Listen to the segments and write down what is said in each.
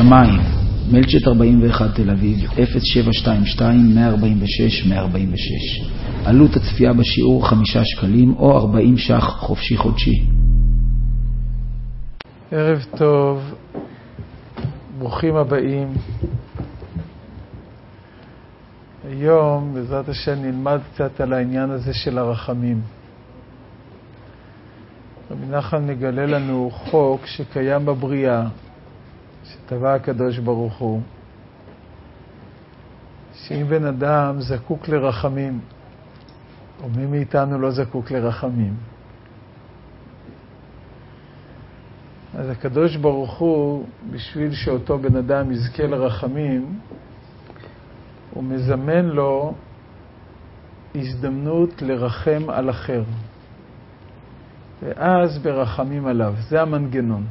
שמיים, מלצ'ט 41 תל אביב, 0722-146-146. עלות הצפייה בשיעור 5 שקלים או 40 ש"ח חופשי חודשי. ערב טוב, ברוכים הבאים. היום בעזרת השם נלמד קצת על העניין הזה של הרחמים. רבי נחמן מגלה לנו חוק שקיים בבריאה, שטבע הקדוש ברוך הוא, שאם בן אדם זקוק לרחמים, או מי מאיתנו לא זקוק לרחמים, אז הקדוש ברוך הוא, בשביל שאותו בן אדם יזכה לרחמים, הוא מזמן לו הזדמנות לרחם על אחר. ואז ברחמים עליו. זה המנגנון.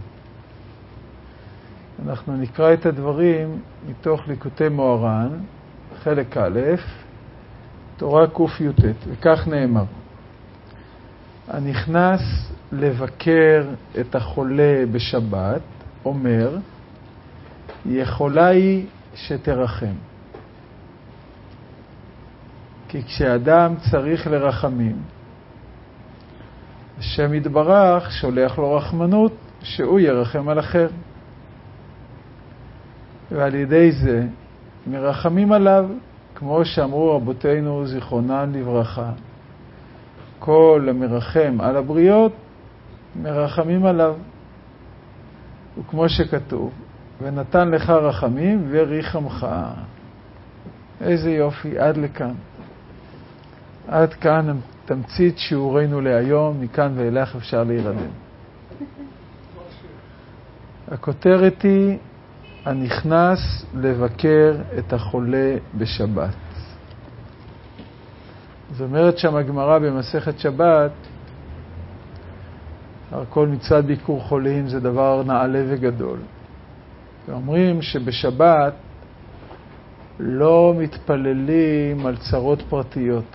אנחנו נקרא את הדברים מתוך ליקוטי מוהר"ן, חלק א', תורה קי"ט, וכך נאמר: הנכנס לבקר את החולה בשבת, אומר, יכולה היא שתרחם. כי כשאדם צריך לרחמים, השם יתברך שולח לו רחמנות שהוא ירחם על אחר. ועל ידי זה מרחמים עליו, כמו שאמרו רבותינו זיכרונם לברכה, כל המרחם על הבריות מרחמים עליו. וכמו שכתוב, ונתן לך רחמים וריחמך. איזה יופי, עד לכאן. עד כאן תמצית שיעורנו להיום, מכאן ואילך אפשר להירדם. הכותרת היא, הנכנס לבקר את החולה בשבת. זאת אומרת שהגמרא במסכת שבת, כל מצוות ביקור חולים זה דבר נעלה וגדול. ואומרים שבשבת לא מתפללים על צרות פרטיות.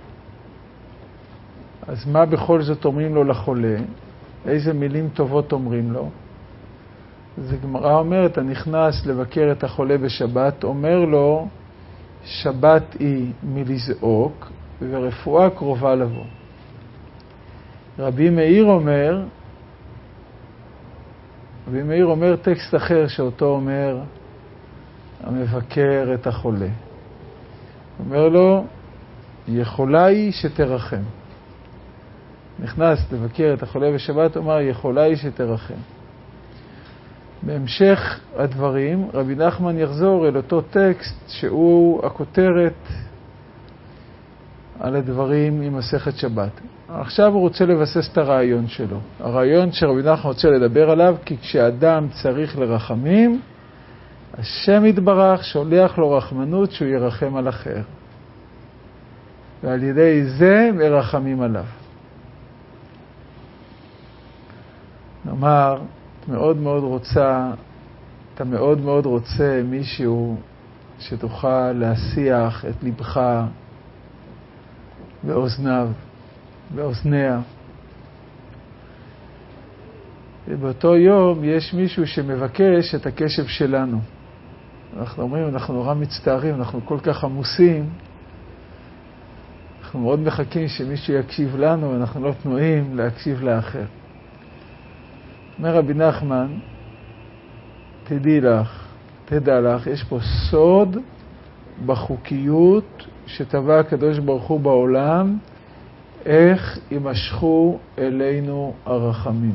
אז מה בכל זאת אומרים לו לחולה? איזה מילים טובות אומרים לו? אז הגמרא אומרת, הנכנס לבקר את החולה בשבת, אומר לו, שבת היא מלזעוק ורפואה קרובה לבוא. רבי מאיר אומר טקסט אחר שאותו אומר המבקר את החולה. אומר לו, יכולה היא שתרחם. נכנס לבקר את החולה בשבת, אומר, יכולה היא שתרחם. בהמשך הדברים, רבי נחמן יחזור אל אותו טקסט שהוא הכותרת על הדברים עם מסכת שבת. עכשיו הוא רוצה לבסס את הרעיון שלו. הרעיון שרבי נחמן רוצה לדבר עליו, כי כשאדם צריך לרחמים, השם יתברך שולח לו רחמנות שהוא ירחם על אחר. ועל ידי זה מרחמים עליו. נאמר, אתה מאוד מאוד רוצה מישהו שתוכל להשיח את לבך באוזניה. ובאותו יום יש מישהו שמבקש את הקשב שלנו. אנחנו אומרים, אנחנו נורא מצטערים, אנחנו כל כך עמוסים, אנחנו מאוד מחכים שמישהו יקשיב לנו, אנחנו לא פנויים להקשיב לאחר. אומר רבי נחמן, תדע לך, יש פה סוד בחוקיות שטבע הקדוש ברוך הוא בעולם, איך יימשכו אלינו הרחמים.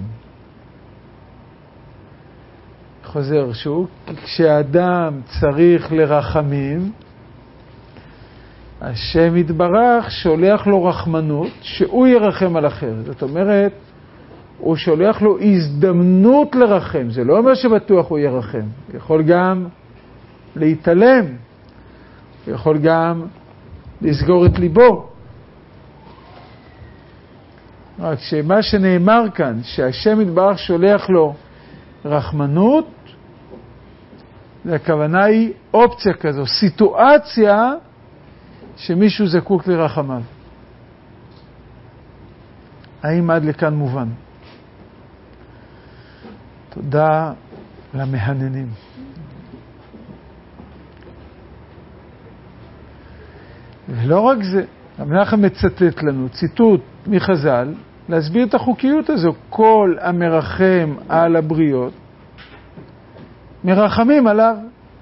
חוזר שוב, כשאדם צריך לרחמים, השם יתברך שולח לו רחמנות שהוא ירחם על אחר. זאת אומרת, הוא שולח לו הזדמנות לרחם. זה לא אומר שבטוח הוא ירחם. הוא יכול גם להתעלם. הוא יכול גם לסגור את ליבו. רק שמה שנאמר כאן, שהשם יתברך שולח לו רחמנות, הכוונה היא אופציה כזו, סיטואציה שמישהו זקוק לרחמיו. האם עד לכאן מובן? תודה למהננים. ולא רק זה, רבי נחמן מצטט לנו ציטוט מחז"ל, להסביר את החוקיות הזו. כל המרחם על הבריות, מרחמים עליו.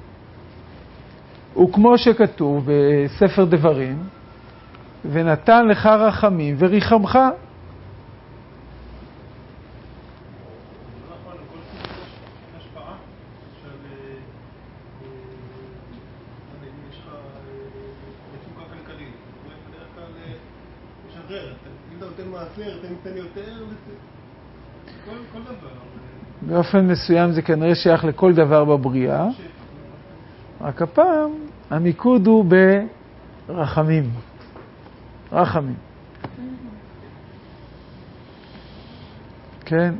וכמו שכתוב בספר דברים, ונתן לך רחמים וריחמך. באופן מסוים זה כנראה שייך לכל דבר בבריאה, רק הפעם המיקוד הוא ברחמים. רחמים. כן.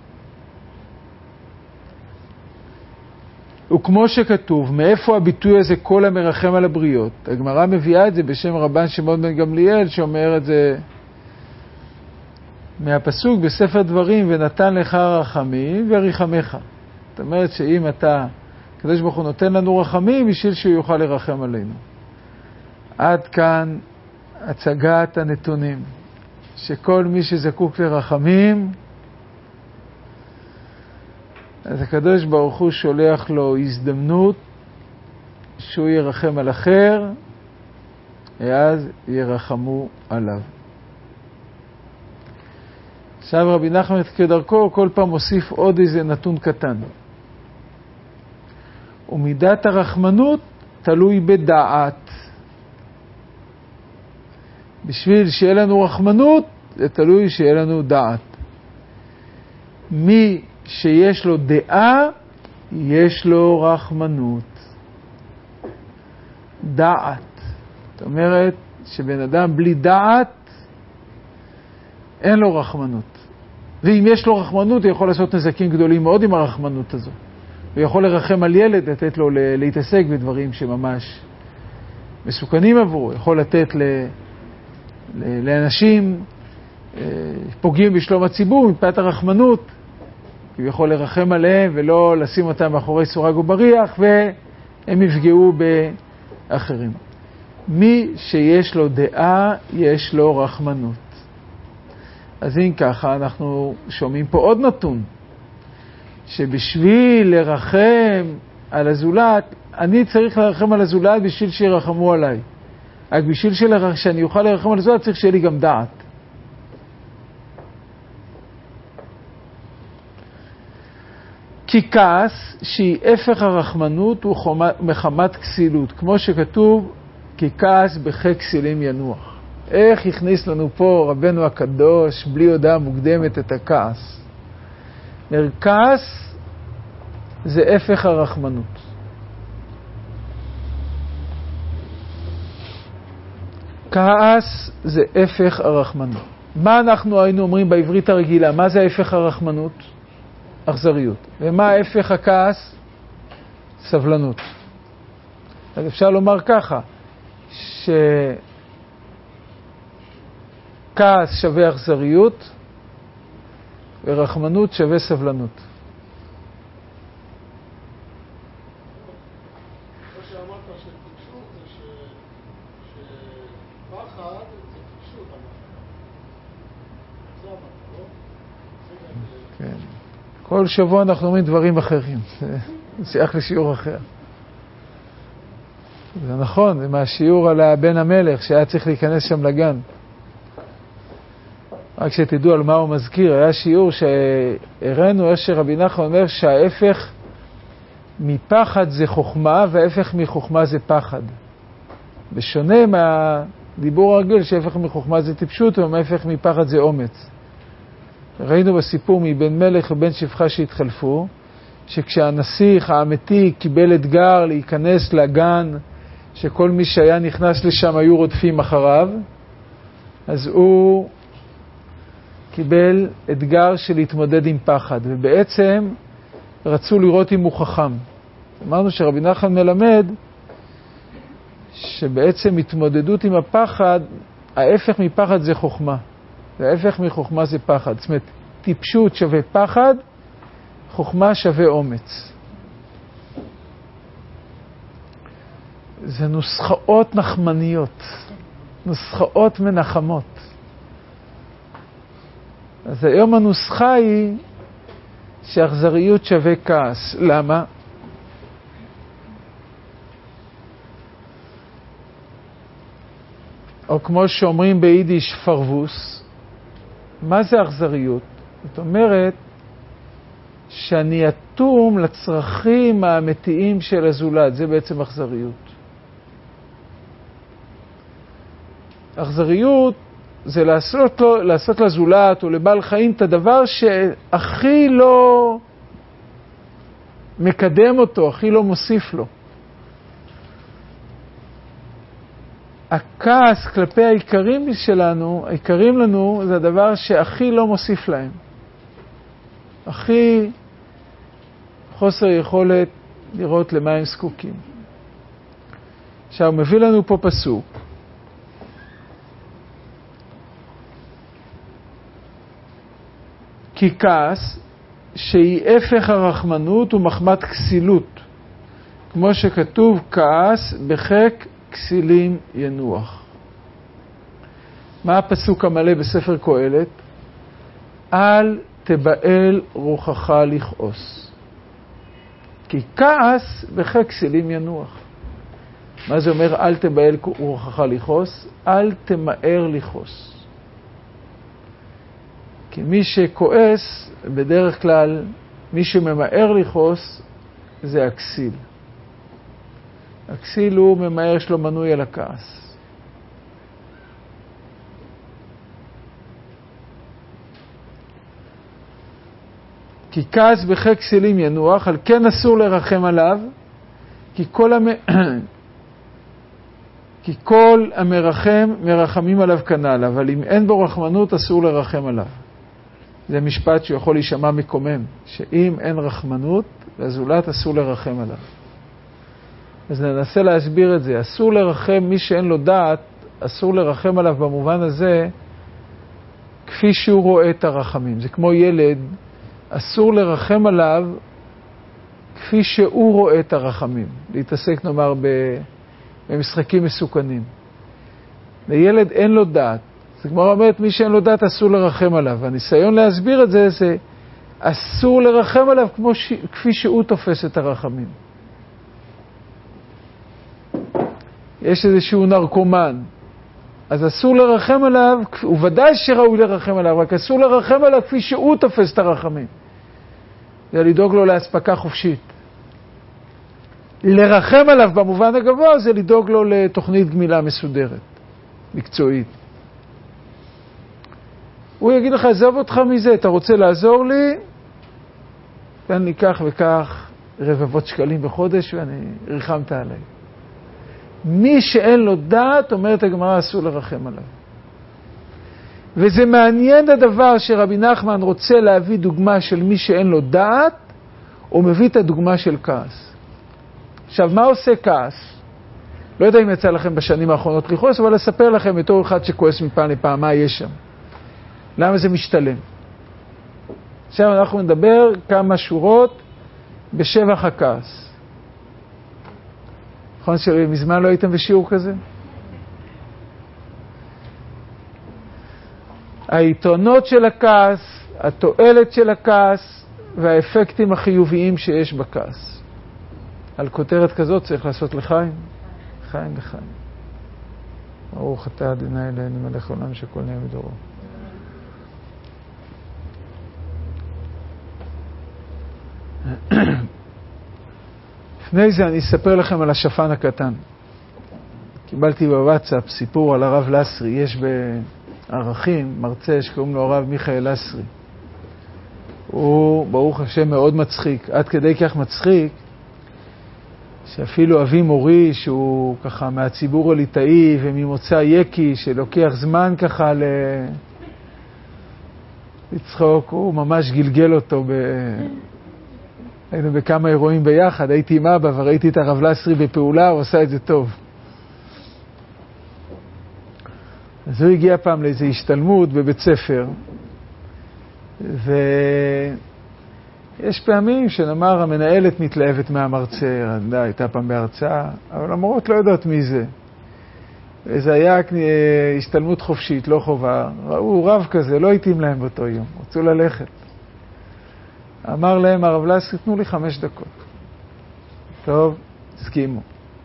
וכמו שכתוב, מאיפה הביטוי הזה כל המרחם על הבריות? הגמרא מביאה את זה בשם רבן שמעון בן גמליאל, שאומר את זה מהפסוק בספר דברים, ונתן לך רחמים וריחמך. זאת אומרת שאם אתה, הקדוש ברוך הוא נותן לנו רחמים, בשביל שהוא יוכל לרחם עלינו. עד כאן הצגת הנתונים, שכל מי שזקוק לרחמים, אז הקדוש ברוך הוא שולח לו הזדמנות שהוא ירחם על אחר, ואז ירחמו עליו. עכשיו רבי נחמן כדרכו כל פעם מוסיף עוד איזה נתון קטן. ומידת הרחמנות תלוי בדעת. בשביל שיהיה לנו רחמנות, זה תלוי שיהיה לנו דעת. מי שיש לו דעה, יש לו רחמנות. דעת. זאת אומרת שבן אדם בלי דעת, אין לו רחמנות. ואם יש לו רחמנות, הוא יכול לעשות נזקים גדולים מאוד עם הרחמנות הזו. הוא יכול לרחם על ילד, לתת לו להתעסק בדברים שממש מסוכנים עבורו. הוא יכול לתת לאנשים פוגעים בשלום הציבור מפאת הרחמנות. הוא יכול לרחם עליהם ולא לשים אותם מאחורי סורג ובריח, והם יפגעו באחרים. מי שיש לו דעה, יש לו רחמנות. אז אם ככה, אנחנו שומעים פה עוד נתון, שבשביל לרחם על הזולת, אני צריך לרחם על הזולת בשביל שירחמו עליי. רק בשביל שאני אוכל לרחם על הזולת, צריך שיהיה לי גם דעת. כי כעס, שהיא הפך הרחמנות, הוא מחמת כסילות. כמו שכתוב, כי כעס בחק כסילים ינוח. איך הכניס לנו פה רבנו הקדוש בלי הודעה מוקדמת את הכעס? כעס זה הפך הרחמנות. כעס זה הפך הרחמנות. מה אנחנו היינו אומרים בעברית הרגילה? מה זה הפך הרחמנות? אכזריות. ומה הפך הכעס? סבלנות. אז אפשר לומר ככה, כעס שווה אכזריות, ורחמנות שווה סבלנות. מה שאמרת שטיפשות זה שפחד זה טיפשות. זה אמרת, לא? כן. כל שבוע אנחנו אומרים דברים אחרים. זה שייך לשיעור אחר. זה נכון, זה מהשיעור על בן המלך שהיה צריך להיכנס שם לגן. רק שתדעו על מה הוא מזכיר, היה שיעור שהראינו, שרבי נחמן אומר שההפך מפחד זה חוכמה, וההפך מחוכמה זה פחד. בשונה מהדיבור הרגיל שההפך מחוכמה זה טיפשות, וההפך מפחד זה אומץ. ראינו בסיפור מבן מלך ובן שפחה שהתחלפו, שכשהנסיך האמיתי קיבל אתגר להיכנס לגן, שכל מי שהיה נכנס לשם היו רודפים אחריו, אז הוא קיבל אתגר של להתמודד עם פחד, ובעצם רצו לראות אם הוא חכם. אמרנו שרבי נחמן מלמד שבעצם התמודדות עם הפחד, ההפך מפחד זה חוכמה, וההפך מחוכמה זה פחד. זאת אומרת, טיפשות שווה פחד, חוכמה שווה אומץ. זה נוסחאות נחמניות, נוסחאות מנחמות. אז היום הנוסחה היא שאכזריות שווה כעס. למה? או כמו שאומרים ביידיש פרוווס, מה זה אכזריות? זאת אומרת שאני אטום לצרכים האמיתיים של הזולת, זה בעצם אכזריות. אכזריות זה לעשות לזולת או לבעל חיים את הדבר שהכי לא מקדם אותו, הכי לא מוסיף לו. הכעס כלפי העיקרים שלנו, העיקרים לנו, זה הדבר שהכי לא מוסיף להם. הכי חוסר יכולת לראות למה הם זקוקים. עכשיו, מביא לנו פה פסוק. כי כעס, שהיא הפך הרחמנות ומחמת כסילות. כמו שכתוב, כעס בחק כסילים ינוח. מה הפסוק המלא בספר קהלת? אל תבעל רוחך לכעוס. כי כעס בחק כסילים ינוח. מה זה אומר אל תבעל רוחך לכעוס? אל תמהר לכעוס. כי מי שכועס, בדרך כלל, מי שממהר לכעוס, זה הכסיל. הכסיל הוא ממהר, יש לו מנוי על הכעס. כי כעס בחק כסילים ינוח, על כן אסור לרחם עליו, כי כל המרחם מרחמים עליו כנ"ל, אבל אם אין בו רחמנות אסור לרחם עליו. זה משפט שיכול להישמע מקומם, שאם אין רחמנות, לזולת אסור לרחם עליו. אז ננסה להסביר את זה. אסור לרחם מי שאין לו דעת, אסור לרחם עליו במובן הזה, כפי שהוא רואה את הרחמים. זה כמו ילד, אסור לרחם עליו כפי שהוא רואה את הרחמים. להתעסק נאמר במשחקים מסוכנים. לילד אין לו דעת. זה כמו אומרת, מי שאין לו דעת אסור לרחם עליו. הניסיון להסביר את זה, זה אסור לרחם עליו כפי שהוא תופס את הרחמים. יש איזשהו נרקומן, אז אסור לרחם עליו, הוא ודאי שראוי לרחם עליו, רק אסור לרחם עליו כפי שהוא תופס את הרחמים. זה לדאוג לו להספקה חופשית. לרחם עליו במובן הגבוה זה לדאוג לו לתוכנית גמילה מסודרת, מקצועית. הוא יגיד לך, עזוב אותך מזה, אתה רוצה לעזור לי? תן לי כך וכך רבבות שקלים בחודש ואני רחמת עליי. מי שאין לו דעת, אומרת הגמרא, אסור לרחם עליו. וזה מעניין הדבר שרבי נחמן רוצה להביא דוגמה של מי שאין לו דעת, הוא מביא את הדוגמה של כעס. עכשיו, מה עושה כעס? לא יודע אם יצא לכם בשנים האחרונות לכעוס, אבל אספר לכם בתור אחד שכועס מפעם לפעם, מה יש שם. למה זה משתלם? עכשיו אנחנו נדבר כמה שורות בשבח הכעס. נכון שמזמן לא הייתם בשיעור כזה? היתרונות של הכעס, התועלת של הכעס והאפקטים החיוביים שיש בכעס. על כותרת כזאת צריך לעשות לחיים, חיים לחיים. ברוך אתה אדוני אלוהינו מלך העולם שכל נהיה בדורו. לפני זה אני אספר לכם על השפן הקטן. קיבלתי בוואטסאפ סיפור על הרב לסרי. יש בערכים מרצה שקוראים לו הרב מיכאל לסרי. הוא ברוך השם מאוד מצחיק, עד כדי כך מצחיק שאפילו אבי מורי שהוא ככה מהציבור הליטאי וממוצא יקי שלוקח זמן ככה לצחוק, הוא ממש גלגל אותו היינו בכמה אירועים ביחד, הייתי עם אבא וראיתי את הרב לסרי בפעולה, הוא עושה את זה טוב. אז הוא הגיע פעם לאיזו השתלמות בבית ספר, יש פעמים שנאמר המנהלת מתלהבת מהמרצה, הייתה פעם בהרצאה, אבל המורות לא יודעות מי זה. וזה היה השתלמות חופשית, לא חובה. ראו רב כזה, לא התאים להם באותו יום, רצו ללכת. אמר להם הרב לסרי, תנו לי 5 דקות. טוב, הסכימו.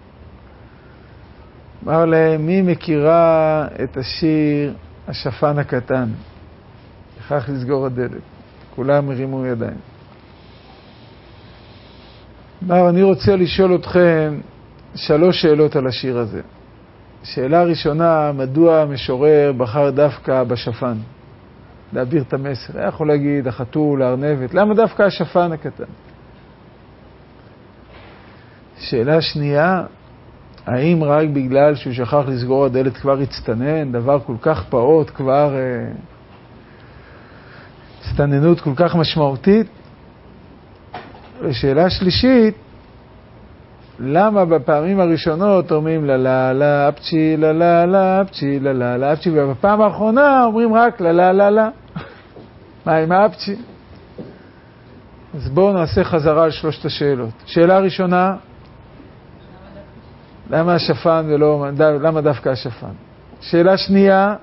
אמר להם, מי מכירה את השיר השפן הקטן? לכך לסגור הדלת. כולם הרימו ידיים. אמר, אני רוצה לשאול אתכם 3 שאלות על השיר הזה. שאלה ראשונה, מדוע המשורר בחר דווקא בשפן? להעביר את המסר. היה יכול להגיד, החתול, הארנבת, למה דווקא השפן הקטן? שאלה שנייה, האם רק בגלל שהוא שכח לסגור הדלת כבר הצטנן, דבר כל כך פעוט, כבר הצטננות כל כך משמעותית? ושאלה שלישית, למה בפעמים הראשונות אומרים לה לה לה אפצ'י לה לה לה אפצ'י לה לה לה אפצ'י, ובפעם האחרונה אומרים רק לה לה לה לה? מה עם האפצ'י? אז בואו נעשה חזרה על 3 השאלות. שאלה ראשונה, למה השפן ולא, למה דווקא השפן? שאלה שנייה,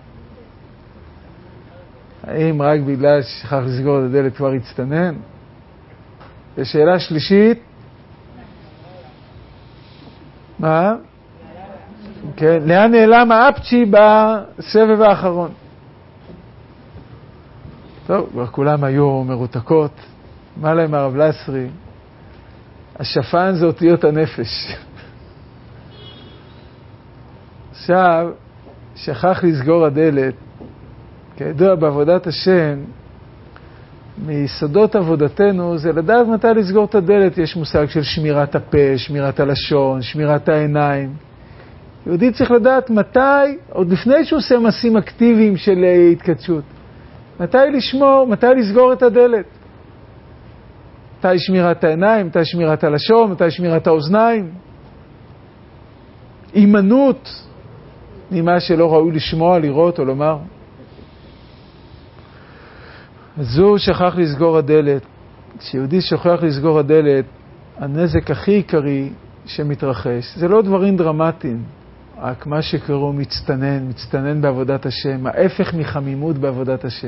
האם רק בגלל ששכח לסגור את הדלת כבר הצטנן? ושאלה שלישית, מה? כן, לאן נעלם האפצ'י בסבב האחרון? טוב, כבר כולם היו מרותקות. מה להם הרב לסרי? השפן זה אותיות הנפש. עכשיו, שכח לסגור הדלת, כידוע בעבודת השם, מיסודות עבודתנו זה לדעת מתי לסגור את הדלת. יש מושג של שמירת הפה, שמירת הלשון, שמירת העיניים. יהודי צריך לדעת מתי, עוד לפני שהוא עושה מעשים אקטיביים של התקדשות, מתי לשמור, מתי לסגור את הדלת. מתי שמירת העיניים, מתי שמירת הלשון, מתי שמירת האוזניים. אימנות ממה שלא ראוי לשמוע, לראות או לומר. אז הוא שכח לסגור הדלת. כשיהודי שוכח לסגור הדלת, הנזק הכי עיקרי שמתרחש, זה לא דברים דרמטיים, רק מה שקראו מצטנן בעבודת השם, ההפך מחמימות בעבודת השם.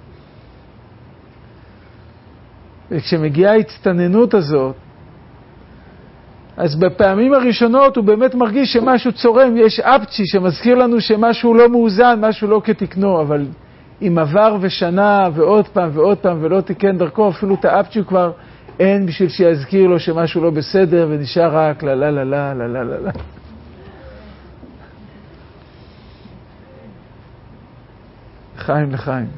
וכשמגיעה ההצטננות הזאת, אז בפעמים הראשונות הוא באמת מרגיש שמשהו צורם, יש אפצ'י שמזכיר לנו שמשהו לא מאוזן, משהו לא כתקנו, אבל אם עבר ושנה ועוד פעם ועוד פעם ולא תיקן דרכו, אפילו את האפצ'י כבר אין בשביל שיזכיר לו שמשהו לא בסדר, ונשאר רק לה לה לה לה לה לה לה לה. לחיים לחיים.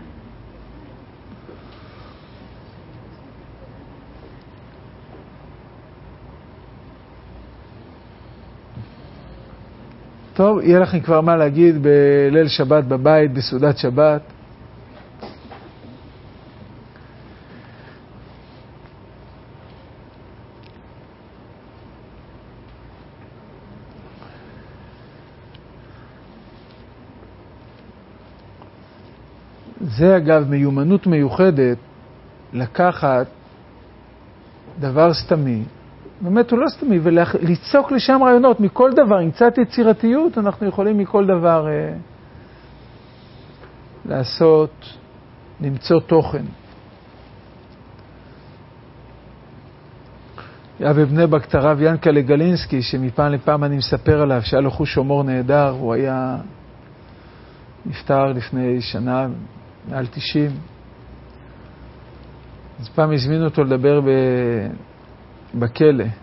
טוב, יהיה לכם כבר מה להגיד בליל שבת בבית, בסעודת שבת. זה אגב מיומנות מיוחדת לקחת דבר סתמי, באמת הוא לא סתמי, וליצוק לשם רעיונות מכל דבר, עם קצת יצירתיות אנחנו יכולים מכל דבר לעשות, למצוא תוכן. היה בבני ברק הרב ינקלה גלינסקי, שמפעם לפעם אני מספר עליו, שהיה לו חוש הומור נהדר, הוא היה נפטר לפני שנה, מעל 90. אז פעם הזמינו אותו לדבר בכלא.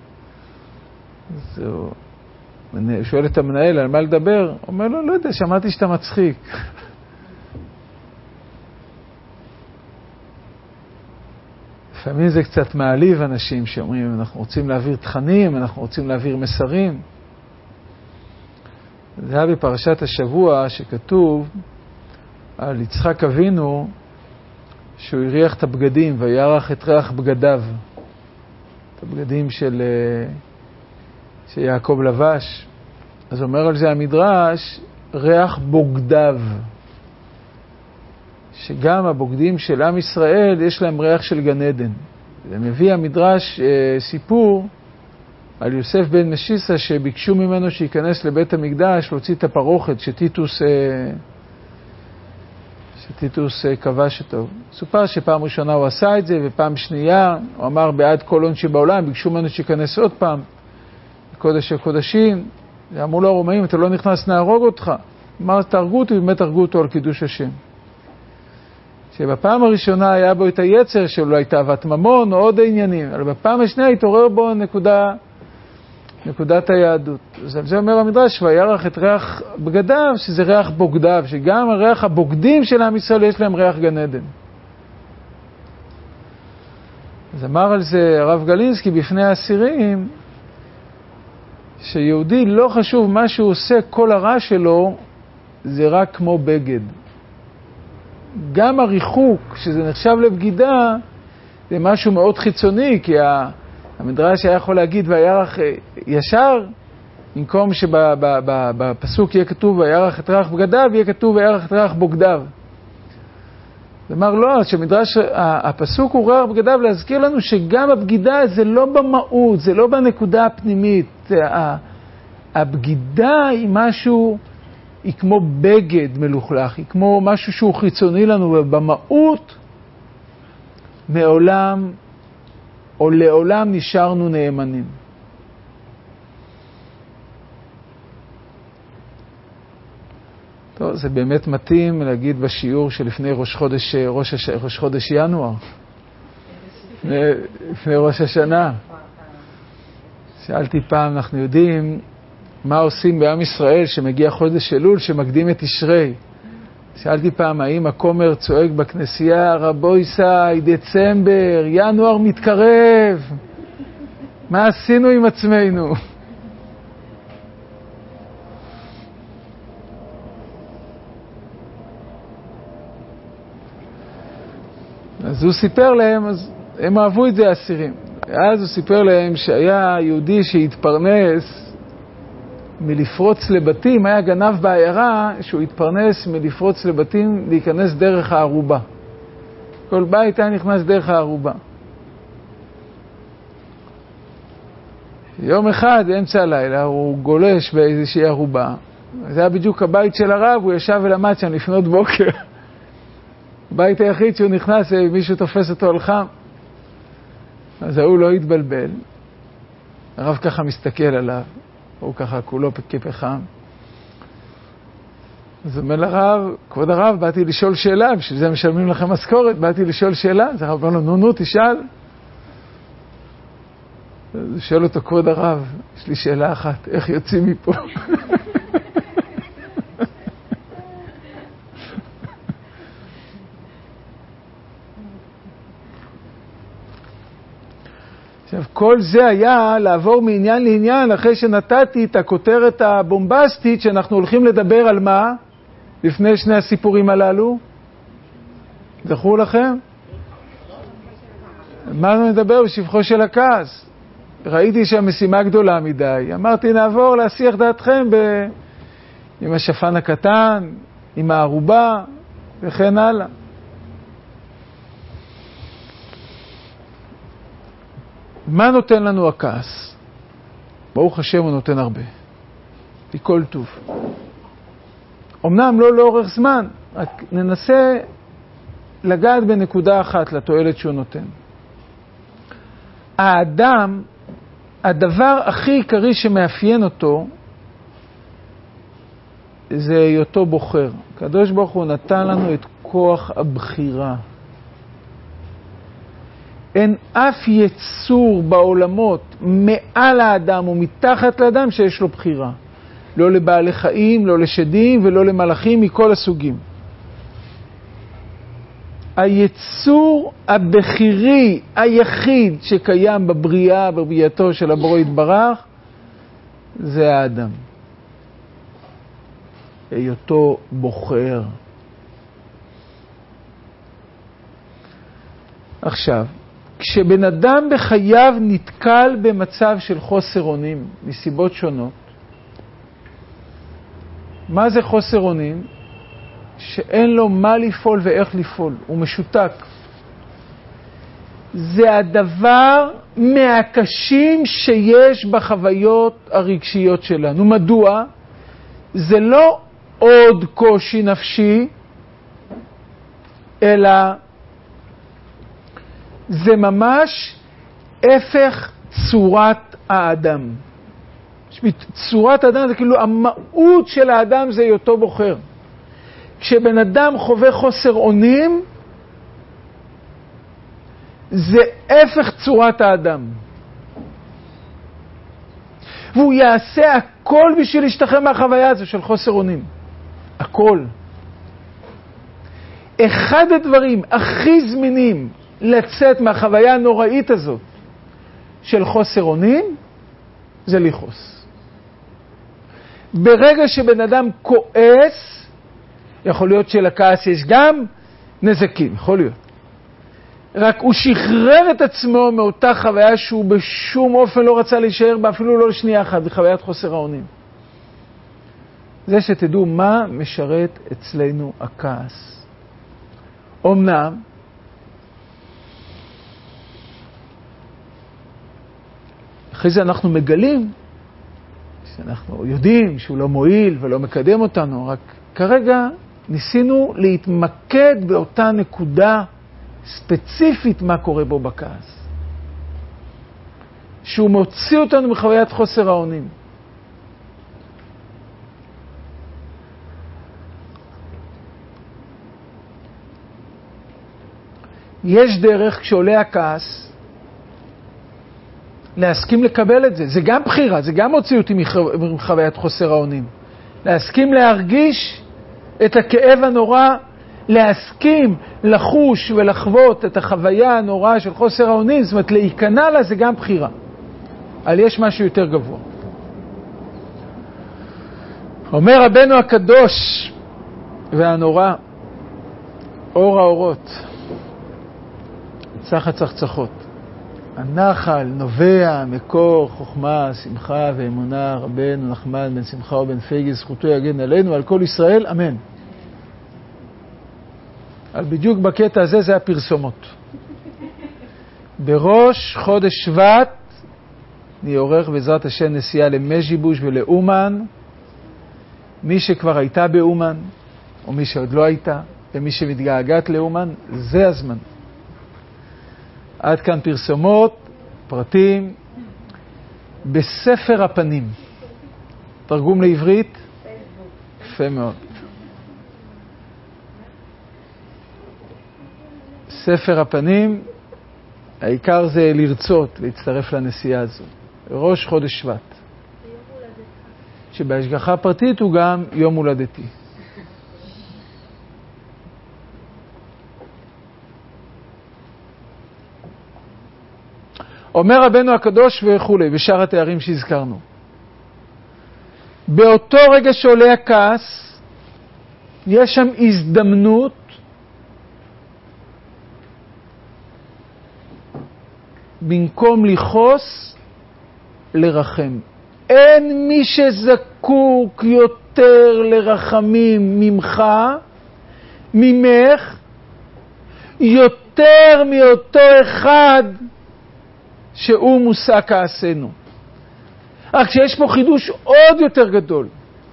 אז הוא שואל את המנהל על מה לדבר, הוא אומר לו, לא יודע, שמעתי שאתה מצחיק. לפעמים זה קצת מעליב אנשים שאומרים, אנחנו רוצים להעביר תכנים, אנחנו רוצים להעביר מסרים. זה היה בפרשת השבוע שכתוב על יצחק אבינו, שהוא הריח את הבגדים וירח את ריח בגדיו. את הבגדים של יעקב לבש. אז אומר על זה המדרש, ריח בוגדיו. שגם הבוגדים של עם ישראל יש להם ריח של גן עדן. ומביא המדרש סיפור על יוסף בן משיסה שביקשו ממנו שייכנס לבית המקדש להוציא את הפרוכת שטיטוס כבש אותו. סופר שפעם ראשונה הוא עשה את זה ופעם שנייה הוא אמר בעד כל הון שבעולם, ביקשו ממנו שייכנס עוד פעם לקודש הקודשים. אמרו לו הרומאים, אתה לא נכנס נהרוג אותך. אמר תהרגו אותי, ובאמת הרגו אותו על קידוש השם. שבפעם הראשונה היה בו את היצר שלו, הייתה אהבת ממון או עוד עניינים, אבל בפעם השנייה התעורר בו נקודת היהדות. אז על זה אומר המדרש, וירח את ריח בגדיו, שזה ריח בוגדיו, שגם הריח הבוגדים של עם ישראל יש להם ריח גן עדן. אז אמר על זה הרב גלינסקי בפני האסירים, שיהודי לא חשוב מה שהוא עושה, כל הרע שלו זה רק כמו בגד. גם הריחוק, שזה נחשב לבגידה, זה משהו מאוד חיצוני, כי המדרש היה יכול להגיד וירח ישר, במקום שבפסוק יהיה כתוב וירח את ריח בגדיו, יהיה כתוב וירח את ריח בוגדיו. זאת אומרת, לא, שמדרש, הפסוק הוא ריח בגדיו, להזכיר לנו שגם הבגידה זה לא במהות, זה לא בנקודה הפנימית. הבגידה היא משהו, היא כמו בגד מלוכלך, היא כמו משהו שהוא חיצוני לנו, ובמהות מעולם או לעולם נשארנו נאמנים. טוב, זה באמת מתאים להגיד בשיעור שלפני ראש חודש ינואר, לפני ראש השנה. שאלתי פעם, אנחנו יודעים מה עושים בעם ישראל שמגיע חודש אלול שמקדים את תשרי. שאלתי פעם, האם הכומר צועק בכנסייה, רבוי סי, דצמבר, ינואר מתקרב, מה עשינו עם עצמנו? אז הוא סיפר להם, אז הם אהבו את זה האסירים. אז הוא סיפר להם שהיה יהודי שהתפרנס מלפרוץ לבתים, היה גנב בעיירה שהוא התפרנס מלפרוץ לבתים, להיכנס דרך הערובה. כל בית היה נכנס דרך הערובה. יום אחד, באמצע הלילה, הוא גולש באיזושהי ערובה. זה היה בדיוק הבית של הרב, הוא ישב ולמד שם לפנות בוקר. הבית היחיד שהוא נכנס, מישהו תופס אותו על חם. אז הוא לא התבלבל. הרב ככה מסתכל עליו. הוא ככה כולו כפחם. אז אומר לרב, כבוד הרב, באתי לשאול שאלה, בשביל זה משלמים לכם משכורת, באתי לשאול שאלה. אז הרב אומר לו, נו, תשאל. אז הוא שואל אותו, כבוד הרב, יש לי שאלה אחת, איך יוצאים מפה? עכשיו, כל זה היה לעבור מעניין לעניין אחרי שנתתי את הכותרת הבומבסטית שאנחנו הולכים לדבר על מה? לפני שני הסיפורים הללו. זכרו לכם? מה נדבר בשבחו של הכעס? ראיתי שהמשימה גדולה מדי. אמרתי, נעבור להשיח דעתכם עם השפן הקטן, עם הערובה וכן הלאה. מה נותן לנו הכעס? ברוך השם הוא נותן הרבה. מכל טוב. אמנם לא לאורך זמן, רק ננסה לגעת בנקודה אחת לתועלת שהוא נותן. האדם, הדבר הכי עיקרי שמאפיין אותו, זה היותו בוחר. הקדוש ברוך הוא נתן לנו את כוח הבחירה. אין אף יצור בעולמות מעל האדם ומתחת לאדם שיש לו בחירה. לא לבעלי חיים, לא לשדים ולא למלאכים מכל הסוגים. היצור הבחירי היחיד שקיים בבריאה, בבריאתו של הבורא יתברך, זה האדם. היותו בוחר. עכשיו, כשבן אדם בחייו נתקל במצב של חוסר אונים, מסיבות שונות, מה זה חוסר אונים? שאין לו מה לפעול ואיך לפעול, הוא משותק. זה הדבר מהקשים שיש בחוויות הרגשיות שלנו. מדוע? זה לא עוד קושי נפשי, אלא זה ממש הפך צורת האדם. צורת האדם זה כאילו המהות של האדם זה היותו בוחר. כשבן אדם חווה חוסר אונים, זה הפך צורת האדם. והוא יעשה הכל בשביל להשתחרר מהחוויה הזו של חוסר אונים. הכל. אחד הדברים הכי זמינים לצאת מהחוויה הנוראית הזאת של חוסר אונים, זה לכעוס. ברגע שבן אדם כועס, יכול להיות שלכעס יש גם נזקים, יכול להיות. רק הוא שחרר את עצמו מאותה חוויה שהוא בשום אופן לא רצה להישאר בה, אפילו לא לשנייה אחת, בחוויית חוסר האונים. זה שתדעו מה משרת אצלנו הכעס. אמנם, אחרי זה אנחנו מגלים, שאנחנו יודעים שהוא לא מועיל ולא מקדם אותנו, רק כרגע ניסינו להתמקד באותה נקודה ספציפית מה קורה בו בכעס. שהוא מוציא אותנו מחוויית חוסר האונים. יש דרך כשעולה הכעס להסכים לקבל את זה. זה גם בחירה, זה גם מוציא אותי מחוויית חוסר האונים. להסכים להרגיש את הכאב הנורא, להסכים לחוש ולחוות את החוויה הנוראה של חוסר האונים, זאת אומרת להיכנע לה זה גם בחירה. אבל יש משהו יותר גבוה. אומר רבנו הקדוש והנורא, אור האורות, צח הצחצחות. הנחל נובע מקור חוכמה, שמחה ואמונה, רבנו נחמן בן שמחה ובן פייגי, זכותו יגן עלינו, על כל ישראל, אמן. אבל בדיוק בקטע הזה זה הפרסומות. בראש חודש שבט נערוך בעזרת השם נסיעה למז'יבוש ולאומן. מי שכבר הייתה באומן, או מי שעוד לא הייתה, ומי שמתגעגעת לאומן, זה הזמן. עד כאן פרסומות, פרטים, בספר הפנים. תרגום לעברית? יפה מאוד. ספר הפנים, העיקר זה לרצות, להצטרף לנסיעה הזו. ראש חודש שבט. שבהשגחה פרטית הוא גם יום הולדתי. אומר רבנו הקדוש וכולי, בשאר התארים שהזכרנו. באותו רגע שעולה הכעס, יש שם הזדמנות במקום לכעוס, לרחם. אין מי שזקוק יותר לרחמים ממך, ממך, יותר מאותו אחד שהוא מושא כעסנו. רק שיש פה חידוש עוד יותר גדול.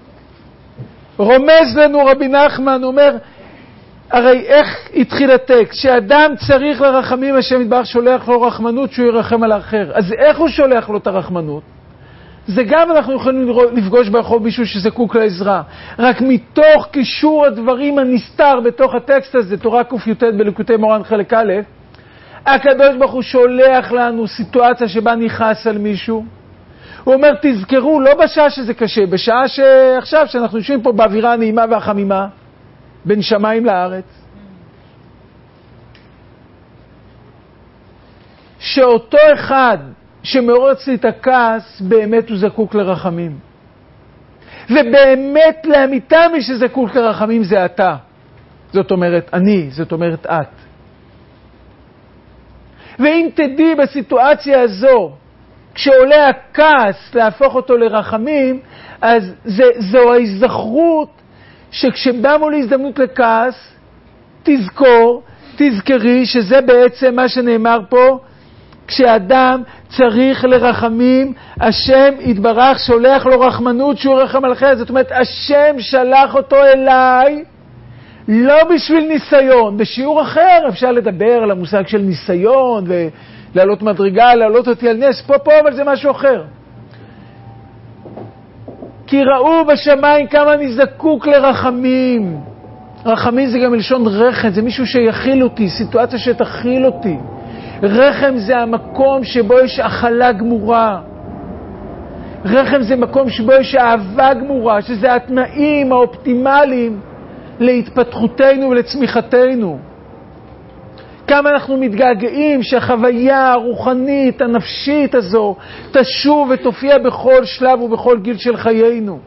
רומז לנו רבי נחמן, אומר, הרי איך התחיל הטקסט? שאדם צריך לרחמים, השם יתברך שולח לו רחמנות שהוא ירחם על האחר. אז איך הוא שולח לו את הרחמנות? זה גם אנחנו יכולים לפגוש ברחוב מישהו שזקוק לעזרה. רק מתוך קישור הדברים הנסתר בתוך הטקסט הזה, תורה ק"ט בליקוטי מורן חלק א', הקדוש ברוך הוא שולח לנו סיטואציה שבה נכעס על מישהו. הוא אומר, תזכרו, לא בשעה שזה קשה, בשעה שעכשיו שאנחנו יושבים פה באווירה הנעימה והחמימה, בין שמיים לארץ, שאותו אחד שמעורר אצלי את הכעס, באמת הוא זקוק לרחמים. ובאמת לאמיתה מי שזקוק לרחמים זה אתה. זאת אומרת אני, זאת אומרת את. ואם תדעי בסיטואציה הזו, כשעולה הכעס להפוך אותו לרחמים, אז זו ההיזכרות שכשבא מול הזדמנות לכעס, תזכרי שזה בעצם מה שנאמר פה, כשאדם צריך לרחמים, השם יתברך שולח לו רחמנות שהוא ירחם על אחר. זאת אומרת, השם שלח אותו אליי, לא בשביל ניסיון. בשיעור אחר אפשר לדבר על המושג של ניסיון, ולהעלות מדרגה, להעלות אותי על נס, פה, אבל זה משהו אחר. כי ראו בשמיים כמה אני זקוק לרחמים. רחמים זה גם מלשון רחם, זה מישהו שיכיל אותי, סיטואציה שתכיל אותי. רחם זה המקום שבו יש אכלה גמורה. רחם זה מקום שבו יש אהבה גמורה, שזה התנאים האופטימליים להתפתחותנו ולצמיחתנו. כמה אנחנו מתגעגעים שהחוויה הרוחנית, הנפשית הזו, תשוב ותופיע בכל שלב ובכל גיל של חיינו.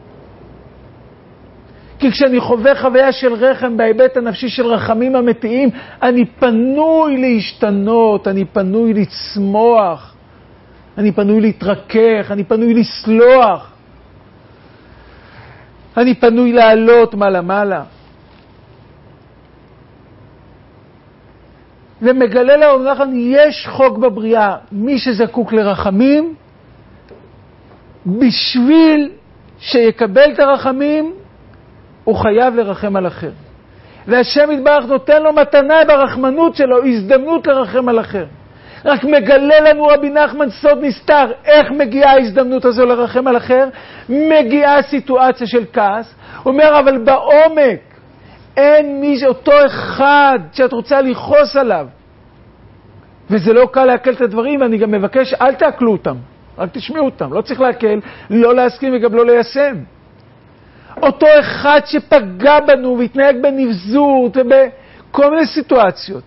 כי כשאני חווה חוויה של רחם בהיבט הנפשי של רחמים אמיתיים, אני פנוי להשתנות, אני פנוי לצמוח, אני פנוי להתרכך, אני פנוי לסלוח, אני פנוי לעלות מעלה. ומגלה לעולם לכן, יש חוק בבריאה, מי שזקוק לרחמים, בשביל שיקבל את הרחמים, הוא חייב לרחם על אחר. והשם יתברך נותן לו מתנה ברחמנות שלו, הזדמנות לרחם על אחר. רק מגלה לנו רבי נחמן סוד נסתר, איך מגיעה ההזדמנות הזו לרחם על אחר? מגיעה סיטואציה של כעס. הוא אומר, אבל בעומק, אין מי, אותו אחד שאת רוצה לכעוס עליו. וזה לא קל להקל את הדברים, ואני גם מבקש, אל תעקלו אותם, רק תשמעו אותם. לא צריך להקל, לא להסכים וגם לא ליישם. אותו אחד שפגע בנו והתנהג בנבזות ובכל מיני סיטואציות.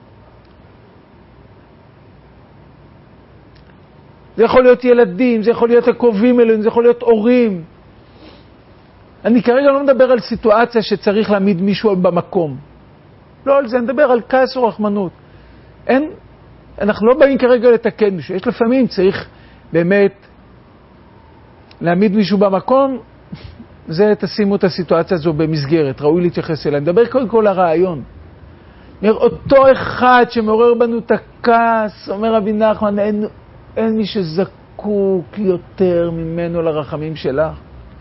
זה יכול להיות ילדים, זה יכול להיות הקרובים אלינו, זה יכול להיות הורים. אני כרגע לא מדבר על סיטואציה שצריך להעמיד מישהו במקום. לא על זה, אני מדבר על כעס או רחמנות. אנחנו לא באים כרגע לתקן מישהו. יש לפעמים צריך באמת להעמיד מישהו במקום, זה תשימו את הסיטואציה הזו במסגרת, ראוי להתייחס אליה. אני מדבר קודם כל הרעיון. אותו אחד שמעורר בנו את הכעס, אומר רבי נחמן, אין מי שזקוק יותר ממנו לרחמים שלך.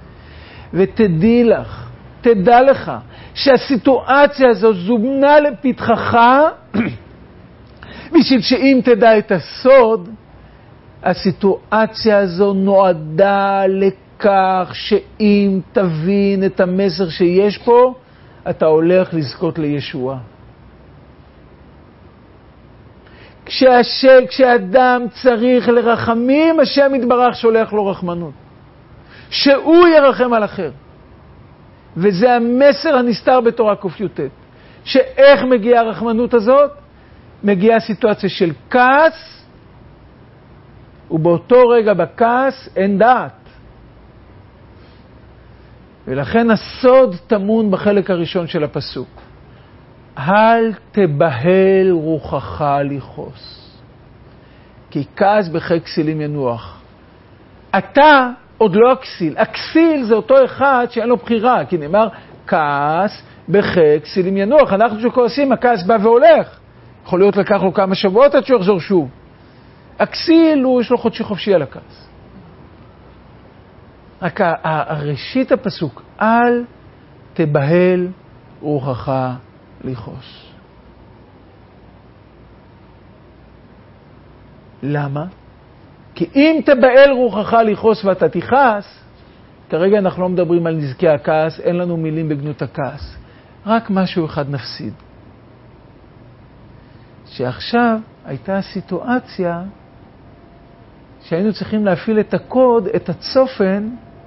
תדע לך, שהסיטואציה הזו זומנה לפתחך, בשביל שאם תדע את הסוד, הסיטואציה הזו נועדה כך שאם תבין את המסר שיש פה, אתה הולך לזכות לישועה. כשאדם צריך לרחמים, השם יתברך שולח לו רחמנות. שהוא ירחם על אחר. וזה המסר הנסתר בתורה ק"ט. שאיך מגיעה הרחמנות הזאת? מגיעה סיטואציה של כעס, ובאותו רגע בכעס אין דעת. ולכן הסוד טמון בחלק הראשון של הפסוק. אל תבהל רוחך לכעוס, כי כעס בחיק כסילים ינוח. אתה עוד לא הכסיל. הכסיל זה אותו אחד שאין לו בחירה, כי נאמר כעס בחיק כסילים ינוח. אנחנו שכועסים, הכעס בא והולך. יכול להיות לקח לו כמה שבועות עד שהוא יחזור שוב. הכסיל יש לו חודשי חופשי על הכעס. רק הראשית הפסוק, אל תבהל רוחך לכעוס. למה? כי אם תבהל רוחך לכעוס ואתה תכעס, כרגע אנחנו לא מדברים על נזקי הכעס, אין לנו מילים בגנות הכעס. רק משהו אחד נפסיד. שעכשיו הייתה סיטואציה שהיינו צריכים להפעיל את הקוד, את הצופן,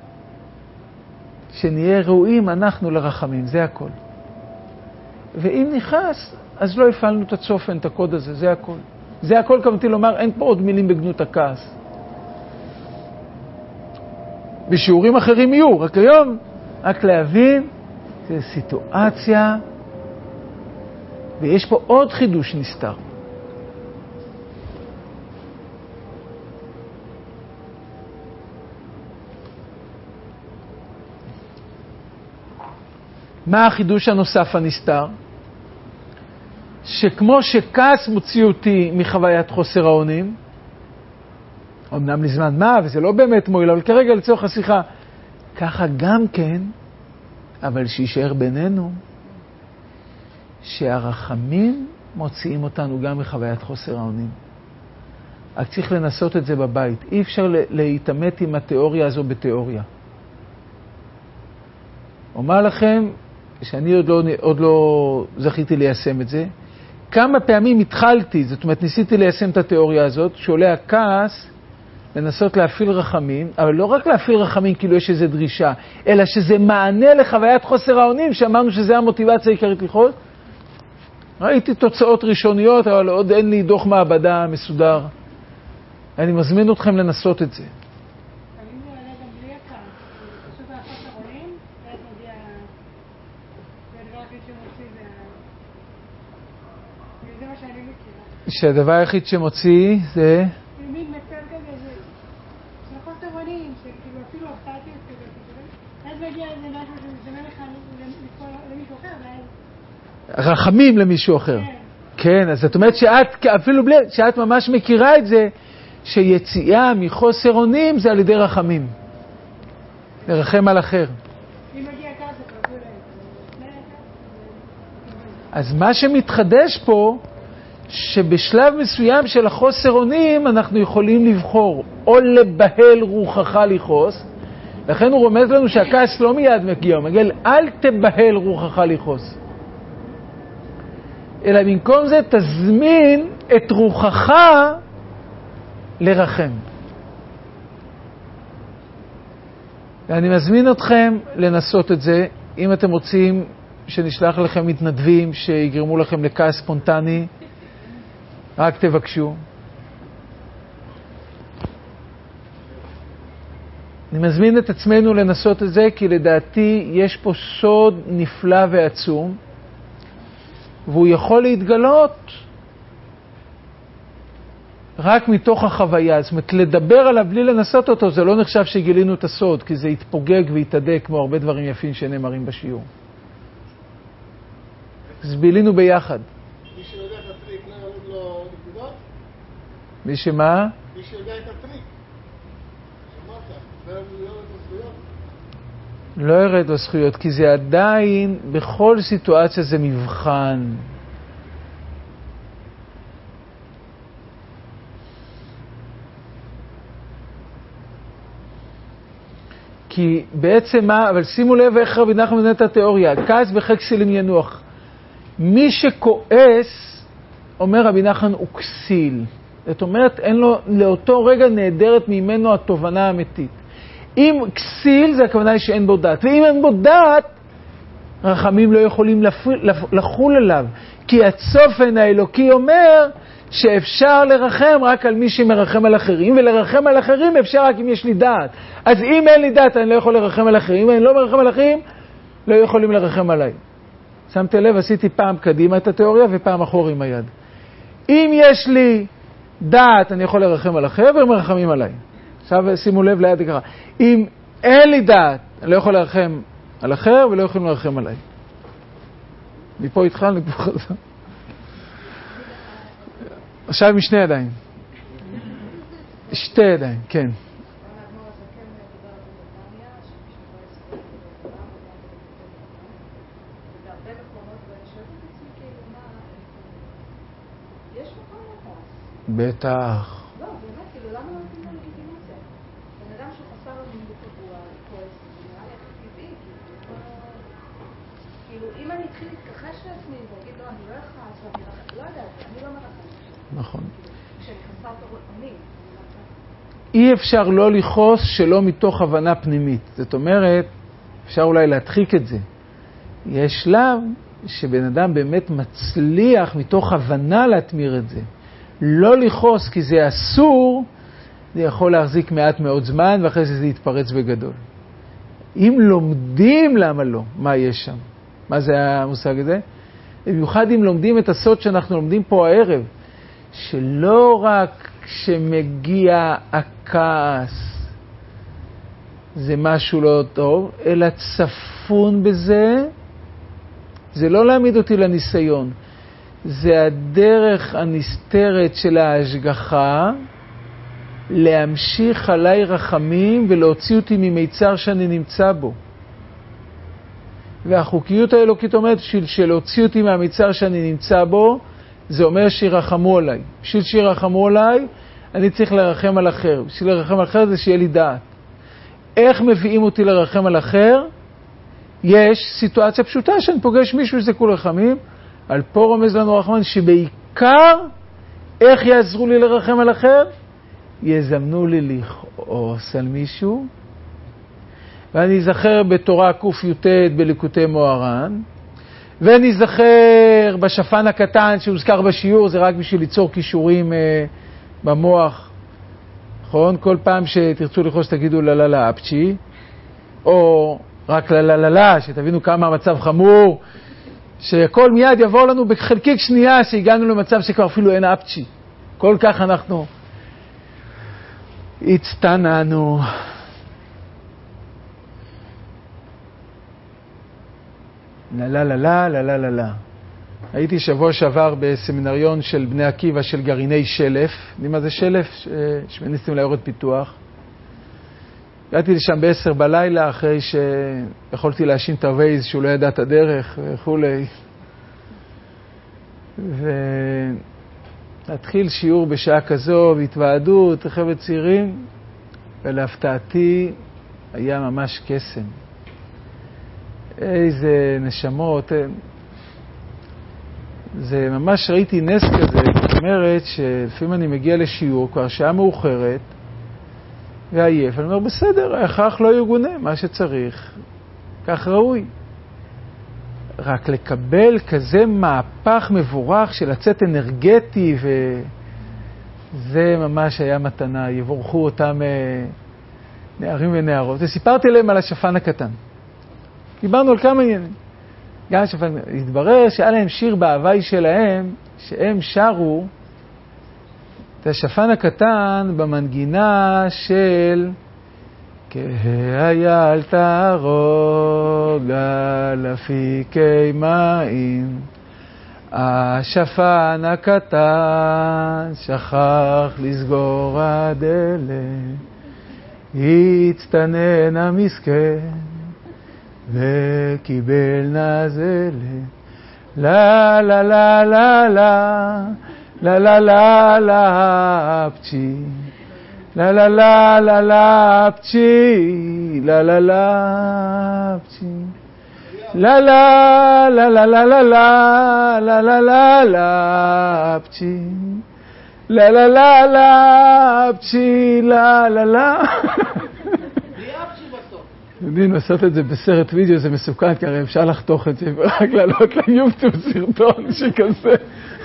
שנהיה ראויים אנחנו לרחמים, זה הכל. ואם נכעס, אז לא הפעלנו את הצופן, את הקוד הזה, זה הכל. זה הכל, כמתי לומר, אין פה עוד מילים בגנות הכעס. בשיעורים אחרים יהיו, רק היום, רק להבין, זה סיטואציה, ויש פה עוד חידוש נסתר. מה החידוש הנוסף הנסתר? שכמו שכעס מוציא אותי מחוויית חוסר האונים, אמנם לזמן מה, וזה לא באמת מועיל, אבל כרגע לצורך השיחה, ככה גם כן, אבל שישאר בינינו, שהרחמים מוציאים אותנו גם מחוויית חוסר האונים. רק צריך לנסות את זה בבית. אי אפשר להתאמת עם התיאוריה הזו בתיאוריה. אומר לכם שאני עוד לא זכיתי ליישם את זה. כמה פעמים התחלתי, זאת אומרת ניסיתי ליישם את התיאוריה הזאת, שעולה הכעס, לנסות להפעיל רחמים, אבל לא רק להפעיל רחמים כאילו יש איזו דרישה, אלא שזה מענה לחוויית חוסר האונים, שאמרנו שזה המוטיבציה העיקרית לכעוס. ראיתי תוצאות ראשוניות, אבל עוד אין לי דוח מעבדה מסודר. אני מזמין אתכם לנסות את זה. אבל אם זה עולה גם בלי הכעס, פשוט החוסר האונים, ואז מגיע... זה הדבר הכי שמוציא, זה מה שאני מכירה. שהדבר היחיד שמוציא זה... מין מצב כזה, של חוסר אונים, שכאילו אפילו אכפתיות כזה, אז מגיע איזה משהו שמשנה לך למישהו אחר, ואז... רחמים למישהו אחר. כן, אז זאת אומרת שאת, אפילו בלי, שאת ממש מכירה את זה, שיציאה מחוסר אונים זה על ידי רחמים. לרחם על אחר. אם מגיע כעס, זה כבר אז מה שמתחדש פה, שבשלב מסוים של החוסר אונים אנחנו יכולים לבחור או לבהל רוחך לכעוס, לכן הוא רומז לנו שהכעס לא מיד מגיע, הוא מגיע אל תבהל רוחך לכעוס, אלא במקום זה תזמין את רוחך לרחם. ואני מזמין אתכם לנסות את זה. אם אתם רוצים שנשלח לכם מתנדבים שיגרמו לכם לכעס ספונטני, רק תבקשו. אני מזמין את עצמנו לנסות את זה, כי לדעתי יש פה סוד נפלא ועצום, והוא יכול להתגלות רק מתוך החוויה. זאת אומרת, לדבר עליו בלי לנסות אותו, זה לא נחשב שגילינו את הסוד, כי זה יתפוגג ויתעדק כמו הרבה דברים יפים שנאמרים בשיעור. אז בילינו ביחד. מי שיודע את הטריק, לא יורד לו נקודות? מי שמה? מי שיודע את הטריק. שמעת, לא יורד לו זכויות? לא ירד לו זכויות, כי זה עדיין, בכל סיטואציה זה מבחן. כי בעצם מה, אבל שימו לב איך רבי נחמן מונה את התיאוריה, כעס בחק סילים ינוח. מי שכועס, אומר רבי נחמן, הוא כסיל. זאת אומרת, אין לו, לאותו רגע נהדרת ממנו התובנה האמיתית. אם כסיל, זה הכוונה היא שאין בו דעת. ואם אין בו דעת, רחמים לא יכולים לחול עליו. כי הצופן האלוקי אומר שאפשר לרחם רק על מי שמרחם על אחרים, ולרחם על אחרים אפשר רק אם יש לי דעת. אז אם אין לי דעת, אני לא יכול לרחם על אחרים. אם אני לא מרחם על אחרים, לא יכולים לרחם עליי. שמתי לב, עשיתי פעם קדימה את התיאוריה ופעם אחור עם היד. אם יש לי דעת, אני יכול לרחם על אחר, והם מרחמים עליי. עכשיו שימו לב ליד יקרה. אם אין לי דעת, אני לא יכול לרחם על אחר, ולא יכולים לרחם עליי. מפה התחלנו, מפה חזר. עכשיו עם שני ידיים. שתי ידיים, כן. בטח. לא, באמת, כאילו, למה לא נותנים לנו לגיטימציה? בן אדם שחסר לנו בקבוע, כועס, זה נראה לי הכי טבעי, כאילו, אם אני אתחיל להתכחש לעצמי ואגיד, לא, אני לא אכעס, לא יודעת, אני לא מרחמת. נכון. כשאני חסרת אונים. אי אפשר לא לכעוס שלא מתוך הבנה פנימית. זאת אומרת, אפשר אולי להדחיק את זה. יש שלב שבן אדם באמת מצליח מתוך הבנה להתמיר את זה. לא לכעוס כי זה אסור, זה יכול להחזיק מעט מאוד זמן, ואחרי זה יתפרץ בגדול. אם לומדים למה לא, מה יש שם? מה זה המושג הזה? במיוחד אם לומדים את הסוד שאנחנו לומדים פה הערב, שלא רק כשמגיע הכעס זה משהו לא טוב, אלא צפון בזה זה לא להעמיד אותי לניסיון. זה הדרך הנסתרת של ההשגחה, להמשיך עליי רחמים ולהוציא אותי ממיצר שאני נמצא בו. והחוקיות האלוקית אומרת, בשביל להוציא אותי מהמיצר שאני נמצא בו, זה אומר שירחמו עליי. בשביל שירחמו עליי, אני צריך לרחם על אחר. בשביל לרחם על אחר זה שיהיה לי דעת. איך מביאים אותי לרחם על אחר? יש סיטואציה פשוטה שאני פוגש מישהו שזה כול רחמים, על פה רומז לנו רחמן שבעיקר איך יעזרו לי לרחם על אחר? יזמנו לי לכעוס על מישהו, ואני אזכר בתורה ק"י"ט בליקוטי מוהר"ן, ואני אזכר בשפן הקטן שהוזכר בשיעור, זה רק בשביל ליצור קישורים במוח. נכון? כל פעם שתרצו לכעוס תגידו לללה אפצ'י, או רק לללה, שתבינו כמה המצב חמור, שכל מיד יבוא לנו בחלקיק שנייה שהגענו למצב שכבר אפילו אין אפצ'י. כל כך אנחנו הצטננו. לה. הייתי שבוע שעבר בסמינריון של בני עקיבא של גרעיני שלף. יודעים מה זה שלף? שמיניסטים ליורד פיתוח. הגעתי לשם ב-10 בלילה אחרי שיכולתי להאשים את הווייז שהוא לא ידע את הדרך וכו'. להתחיל שיעור בשעה כזו והתוועדות, חבר'ה צעירים, ולהפתעתי היה ממש קסם. איזה נשמות. זה ממש ראיתי נס כזה, זאת אומרת שלפעמים אני מגיע לשיעור כבר שעה מאוחרת ועייף, אני אומר בסדר, ההכרח לא יגונה, מה שצריך, כך ראוי. רק לקבל כזה מהפך מבורך של לצאת אנרגטי, וזה ממש היה מתנה, יבורכו אותם נערים ונערות. וסיפרתי להם על השפן הקטן. דיברנו על כמה עניינים. גם השפן, התברר שהיה להם שיר בהוואי שלהם, שהם שרו את השפן הקטן במנגינה של כהייל תהרוג על אפיקי מים, השפן הקטן שכח לסגור הדלת, הצטנן המסכן וקיבל נזלת. לה לה לה לה לה לה לה לה לה פצ'י, לה לה לה לה לה פצ'י, לה לה לה פצ'י, לה לה לה לה לה לה לה לה לה לה פצ'י, לה לה לה לה פצ'י, לה לה לה. יודעים, לעשות את זה בסרט וידאו זה מסוכן, כי הרי אפשר לחתוך את זה ורק לעלות ליוטיוב סרטון שכזה.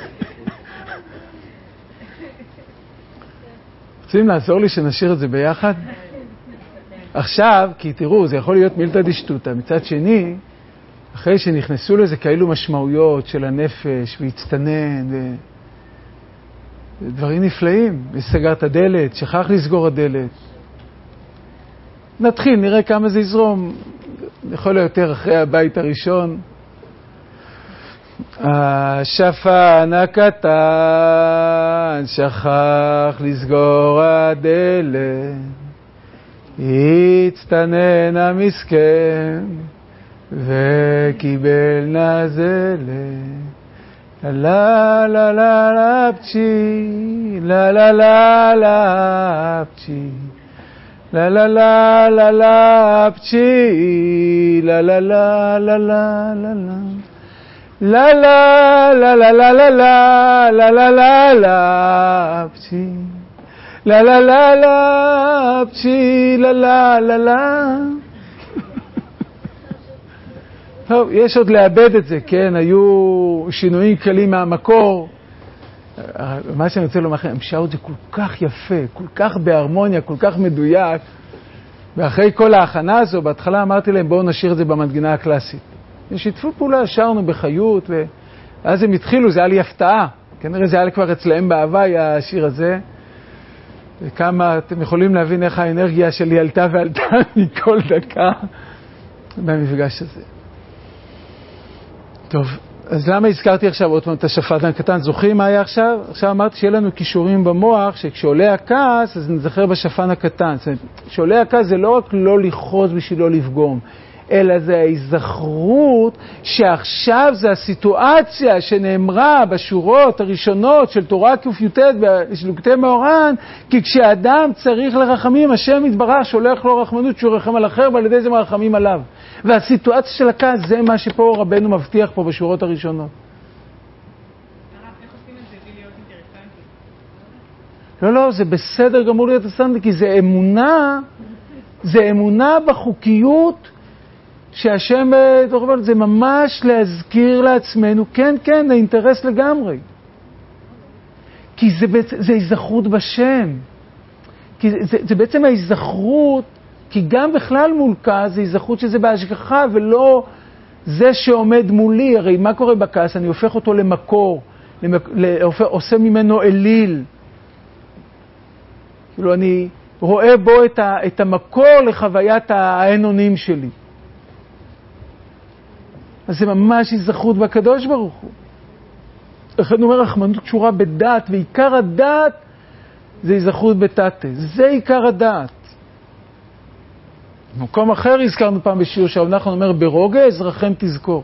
רוצים לעזור לי שנשאיר את זה ביחד? עכשיו, כי תראו, זה יכול להיות מילתא דשטותא. מצד שני, אחרי שנכנסו לזה כאלו משמעויות של הנפש והצטנן ודברים נפלאים, וסגר את הדלת, שכח לסגור הדלת. נתחיל, נראה כמה זה יזרום. יכול להיות יותר אחרי הבית הראשון. השפן הקטן שכח לסגור הדלת, הצטנן המסכן וקיבל נזלת. לה לה לה לה פצ'י, לה לה לה לה פצ'י, לה לה לה לה לה פצ'י, לה לה לה לה לה לה לה. La la la la la la la la la la la pchi, la la la la pchi, la la la la. טוב, יש עוד לאבד את זה, כן? היו שינויים קלים מהמקור. מה שאני רוצה לומר לכם, הם שרו את זה כל כך יפה, כל כך בהרמוניה, כל כך מדויק. ואחרי כל ההכנה הזו, בהתחלה אמרתי להם, בואו נשאיר את זה במנגינה הקלאסית. שיתפו פעולה, שרנו בחיות, ואז הם התחילו, זה היה לי הפתעה. כנראה זה היה כבר אצלהם בהוואי, השיר הזה. וכמה אתם יכולים להבין איך האנרגיה שלי עלתה ועלתה מכל דקה במפגש הזה. טוב, אז למה הזכרתי עכשיו עוד פעם את השפן הקטן? זוכרים מה היה עכשיו? עכשיו אמרתי שיהיה לנו קישורים במוח, שכשעולה הכעס, אז נזכר בשפן הקטן. זאת אומרת, כשעולה הכעס זה לא רק לא לכעוס בשביל לא לפגום, אלא זה ההיזכרות שעכשיו זה הסיטואציה שנאמרה בשורות הראשונות של תורה קי"ט בשלוקי מאורן, כי כשאדם צריך לרחמים, השם יתברך שולח לו רחמנות שהוא רחם על אחר, ועל ידי זה מרחמים עליו. והסיטואציה של הכעס זה מה שפה רבנו מבטיח פה בשורות הראשונות. איך עושים את זה בלי להיות אינטרסנטי? לא, זה בסדר גמור להיות אינטרסנטי, כי זה אמונה בחוקיות שהשם, זה ממש להזכיר לעצמנו, כן, זה אינטרס לגמרי. כי זה היזכרות בשם. כי זה בעצם ההיזכרות, כי גם בכלל מול כעס זה היזכרות שזה בהשגחה, ולא זה שעומד מולי. הרי מה קורה בכעס? אני הופך אותו למקור, עושה ממנו אליל. כאילו אני רואה בו את המקור לחוויית האין-אונים שלי. אז זה ממש היזכרות בקדוש ברוך הוא. לכן אומר, רחמנות קשורה בדעת, ועיקר הדעת זה היזכרות בתתה. זה עיקר הדעת. במקום אחר הזכרנו פעם בשיעור שאנחנו אומר, ברוגז רחם תזכור.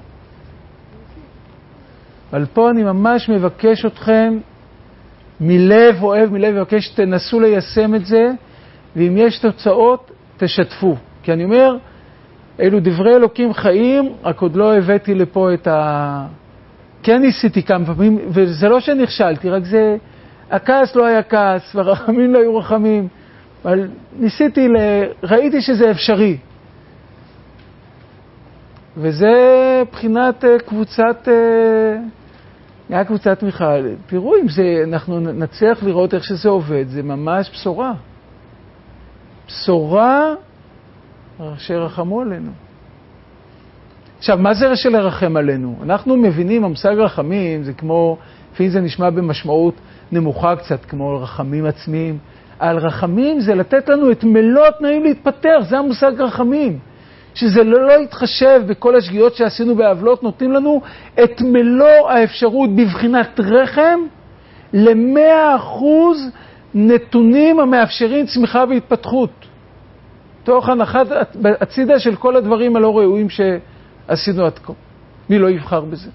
אבל פה אני ממש מבקש אתכם, מלב אוהב, מלב מבקש, תנסו ליישם את זה, ואם יש תוצאות, תשתפו. כי אני אומר, אלו דברי אלוקים חיים, רק עוד לא הבאתי לפה את כן ניסיתי כמה פעמים, וזה לא שנכשלתי, רק זה, הכעס לא היה כעס, והרחמים לא היו רחמים, אבל ניסיתי, ראיתי שזה אפשרי. וזה בחינת קבוצת, היה קבוצת מיכל. תראו אם זה, אנחנו נצליח לראות איך שזה עובד, זה ממש בשורה. בשורה שרחמו עלינו. עכשיו, מה זה של לרחם עלינו? אנחנו מבינים, המושג רחמים זה כמו, לפעמים זה נשמע במשמעות נמוכה קצת, כמו רחמים עצמיים. על רחמים זה לתת לנו את מלוא התנאים להתפטר, זה המושג רחמים. שזה לא יתחשב בכל השגיאות שעשינו בעוולות, נותנים לנו את מלוא האפשרות בבחינת רחם, ל100% נתונים המאפשרים צמיחה והתפתחות. תוך הנחת הצידה של כל הדברים הלא ראויים שעשינו עד כה. מי לא יבחר בזה?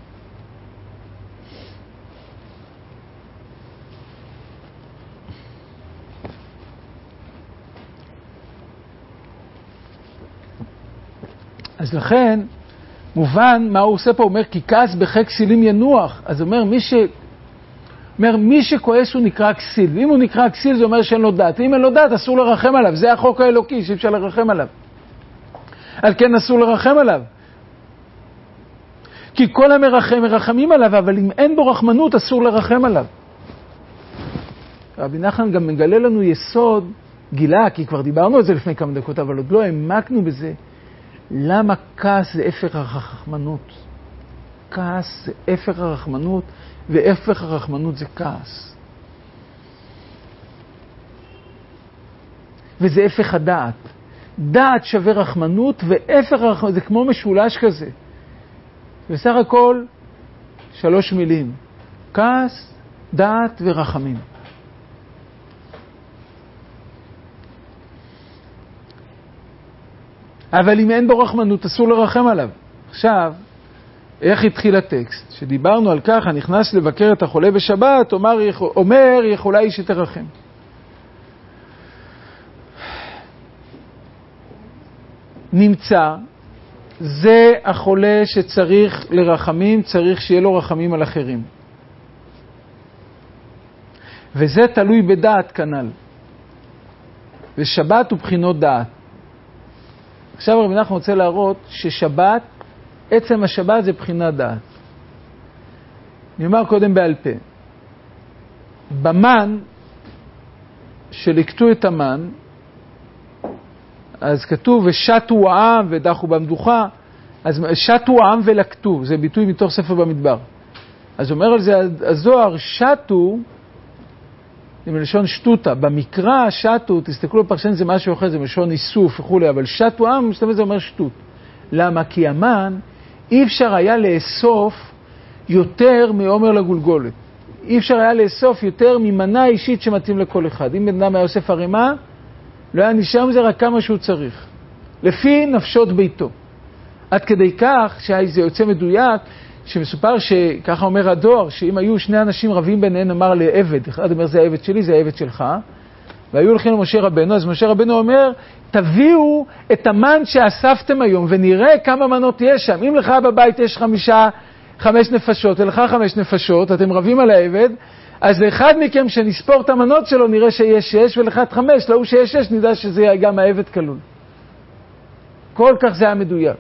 אז לכן, מובן מה הוא עושה פה, הוא אומר, כי כעס בחק כסילים ינוח. אז הוא אומר, מי שכועס הוא נקרא כסיל. ואם הוא נקרא כסיל זה אומר שאין לו דעת. ואם אין לו דעת אסור לרחם עליו. זה החוק האלוקי שאי אפשר לרחם עליו. על כן אסור לרחם עליו. כי כל המרחם מרחמים עליו, אבל אם אין בו רחמנות אסור לרחם עליו. רבי נחמן גם מגלה לנו יסוד, גילה, כי כבר דיברנו על זה לפני כמה דקות, אבל עוד לא העמקנו בזה. למה כעס זה הפך הרחמנות? כעס זה הפך הרחמנות, והפך הרחמנות זה כעס. וזה הפך הדעת. דעת שווה רחמנות, והפך הרחמנות, זה כמו משולש כזה. בסך הכל 3 מילים. כעס, דעת ורחמים. אבל אם אין בו רחמנות, אסור לרחם עליו. עכשיו, איך התחיל הטקסט? שדיברנו על כך, הנכנס לבקר את החולה בשבת, אומר יכולה היא שתרחם. נמצא, זה החולה שצריך לרחמים, צריך שיהיה לו רחמים על אחרים. וזה תלוי בדעת כנ"ל. ושבת הוא בחינות דעת. עכשיו רבי נחמן רוצה להראות ששבת, עצם השבת זה בחינת דעת. אני אומר קודם בעל פה. במן, שלקטו את המן, אז כתוב ושתו העם ודחו במדוחה, אז שתו העם ולקטו, זה ביטוי מתוך ספר במדבר. אז אומר על זה הזוהר, שתו, זה מלשון שטותה. במקרא שטו, תסתכלו בפרשן, זה משהו אחר, זה מלשון איסוף וכו', אבל שטו עם, משתמש זה אומר שטות. למה? כי המן אי אפשר היה לאסוף יותר מעומר לגולגולת. אי אפשר היה לאסוף יותר ממנה אישית שמתאים לכל אחד. אם בן אדם היה אוסף ערימה, לא היה נשאר מזה רק כמה שהוא צריך. לפי נפשות ביתו. עד כדי כך שזה יוצא מדויק, שמסופר שככה אומר הדואר, שאם היו שני אנשים רבים ביניהם, אמר לעבד, אחד אומר זה העבד שלי, זה העבד שלך, והיו הולכים למשה רבנו, אז משה רבנו אומר, תביאו את המן שאספתם היום, ונראה כמה מנות יש שם. אם לך בבית יש 5 נפשות, ולך 5 נפשות, אתם רבים על העבד, אז לאחד מכם שנספור את המנות שלו, נראה שיש 6, ולאחד 5, להוא שיש 6, נדע שזה גם העבד כלול. כל כך זה היה מדויק.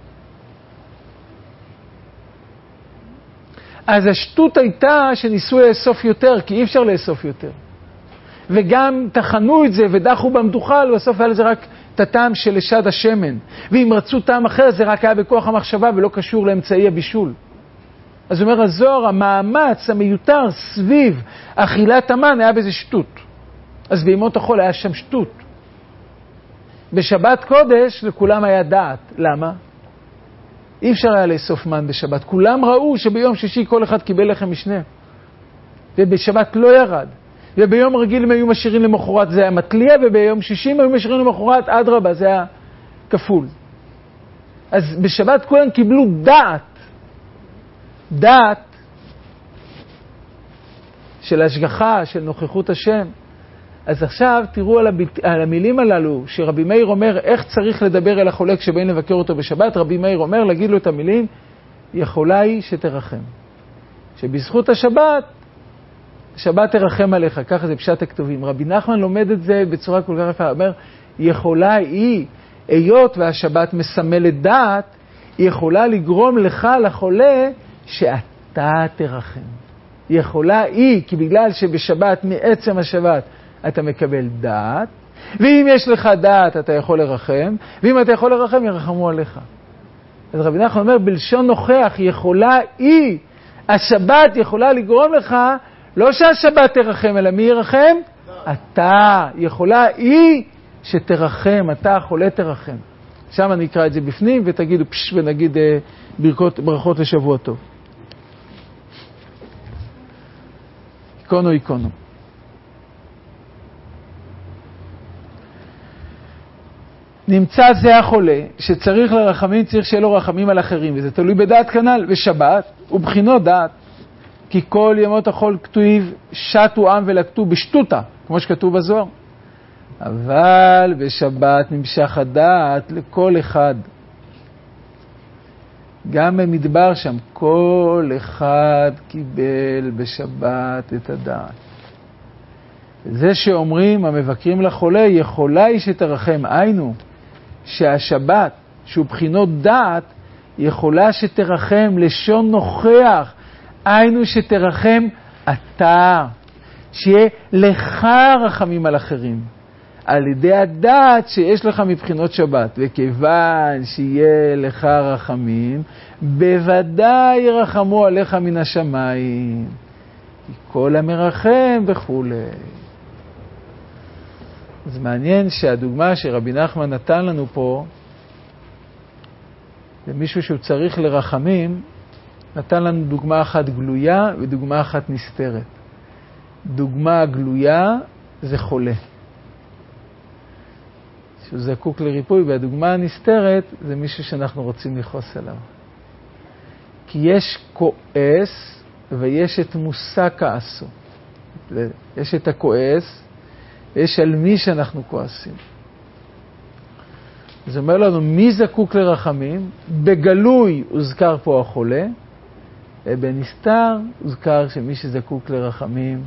אז השטות הייתה שניסו לאסוף יותר, כי אי אפשר לאסוף יותר. וגם תחנו את זה ודחו במדוחה, ובסוף היה לזה רק את הטעם של שד השמן. ואם רצו טעם אחר, זה רק היה בכוח המחשבה ולא קשור לאמצעי הבישול. אז אומר הזוהר, המאמץ המיותר סביב אכילת המן היה בזה שטות. אז בימות החול היה שם שטות. בשבת קודש לכולם היה דעת. למה? אי אפשר היה לאסוף מן בשבת. כולם ראו שביום שישי כל אחד קיבל לחם משנה. ובשבת לא ירד. וביום רגיל הם היו משאירים למחרת, זה היה מטליה, וביום שישי הם היו משאירים למחרת, אדרבה, זה היה כפול. אז בשבת כולם קיבלו דעת. דעת של השגחה, של נוכחות השם. אז עכשיו תראו על המילים הללו, שרבי מאיר אומר איך צריך לדבר אל החולה כשבאים לבקר אותו בשבת. רבי מאיר אומר, להגיד לו את המילים, יכולה היא שתרחם. שבזכות השבת, שבת תרחם עליך, ככה זה פשט הכתובים. רבי נחמן לומד את זה בצורה כל כך יפה, אומר, יכולה היא, היות והשבת מסמלת דעת, היא יכולה לגרום לך לחולה שאתה תרחם. יכולה היא, כי בגלל שבשבת, מעצם השבת, אתה מקבל דעת, ואם יש לך דעת אתה יכול לרחם, ואם אתה יכול לרחם ירחמו עליך. אז רבי נחמן אומר, בלשון נוכח, יכולה היא, השבת יכולה לגרום לך, לא שהשבת תרחם, אלא מי ירחם? אתה. יכולה היא שתרחם, אתה החולה תרחם. שם אני אקרא את זה בפנים ותגידו פש ונגיד ברכות לשבוע טוב. איקונו. נמצא זה החולה שצריך לרחמים, צריך שיהיה לו רחמים על אחרים, וזה תלוי בדעת כנל. ושבת הוא בחינות דעת, כי כל ימות החול כתוב שתו עם ולקטו בשטותה, כמו שכתוב בזוהר. אבל בשבת נמשך הדעת לכל אחד. גם במדבר שם, כל אחד קיבל בשבת את הדעת. זה שאומרים המבקרים לחולה, יכולה היא שתרחם. היינו, שהשבת, שהוא בחינות דעת, יכולה שתרחם, לשון נוכח. היינו שתרחם אתה, שיהיה לך רחמים על אחרים. על ידי הדעת שיש לך מבחינות שבת, וכיוון שיהיה לך רחמים, בוודאי ירחמו עליך מן השמיים. כל המרחם וכו'. זה מעניין שהדוגמה שרבי נחמן נתן לנו פה, למישהו שהוא צריך לרחמים, נתן לנו דוגמה אחת גלויה ודוגמה אחת נסתרת. דוגמה גלויה זה חולה, שהוא זקוק לריפוי, והדוגמה הנסתרת זה מישהו שאנחנו רוצים לכעוס עליו. כי יש כועס ויש את מושא כעסו. יש את הכועס ויש על מי שאנחנו כועסים. זה אומר לנו מי זקוק לרחמים. בגלוי הוזכר פה החולה, ובנסתר הוזכר שמי שזקוק לרחמים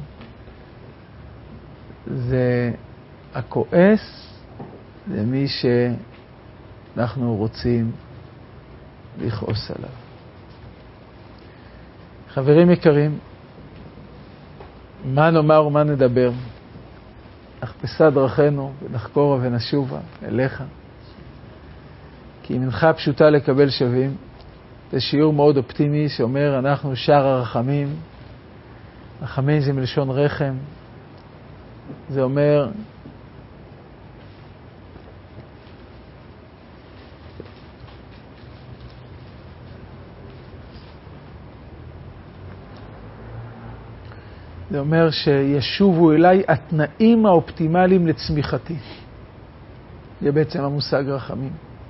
זה הכועס, זה מי שאנחנו רוצים לכעוס עליו. חברים יקרים, מה נאמר ומה נדבר? נחפשה דרכנו ונחקורה ונשובה אליך. כי מנחה פשוטה לקבל שווים. זה שיעור מאוד אופטימי שאומר אנחנו שער הרחמים. רחמים זה מלשון רחם. זה אומר זה אומר שישובו אליי התנאים האופטימליים לצמיחתי. זה בעצם המושג רחמים.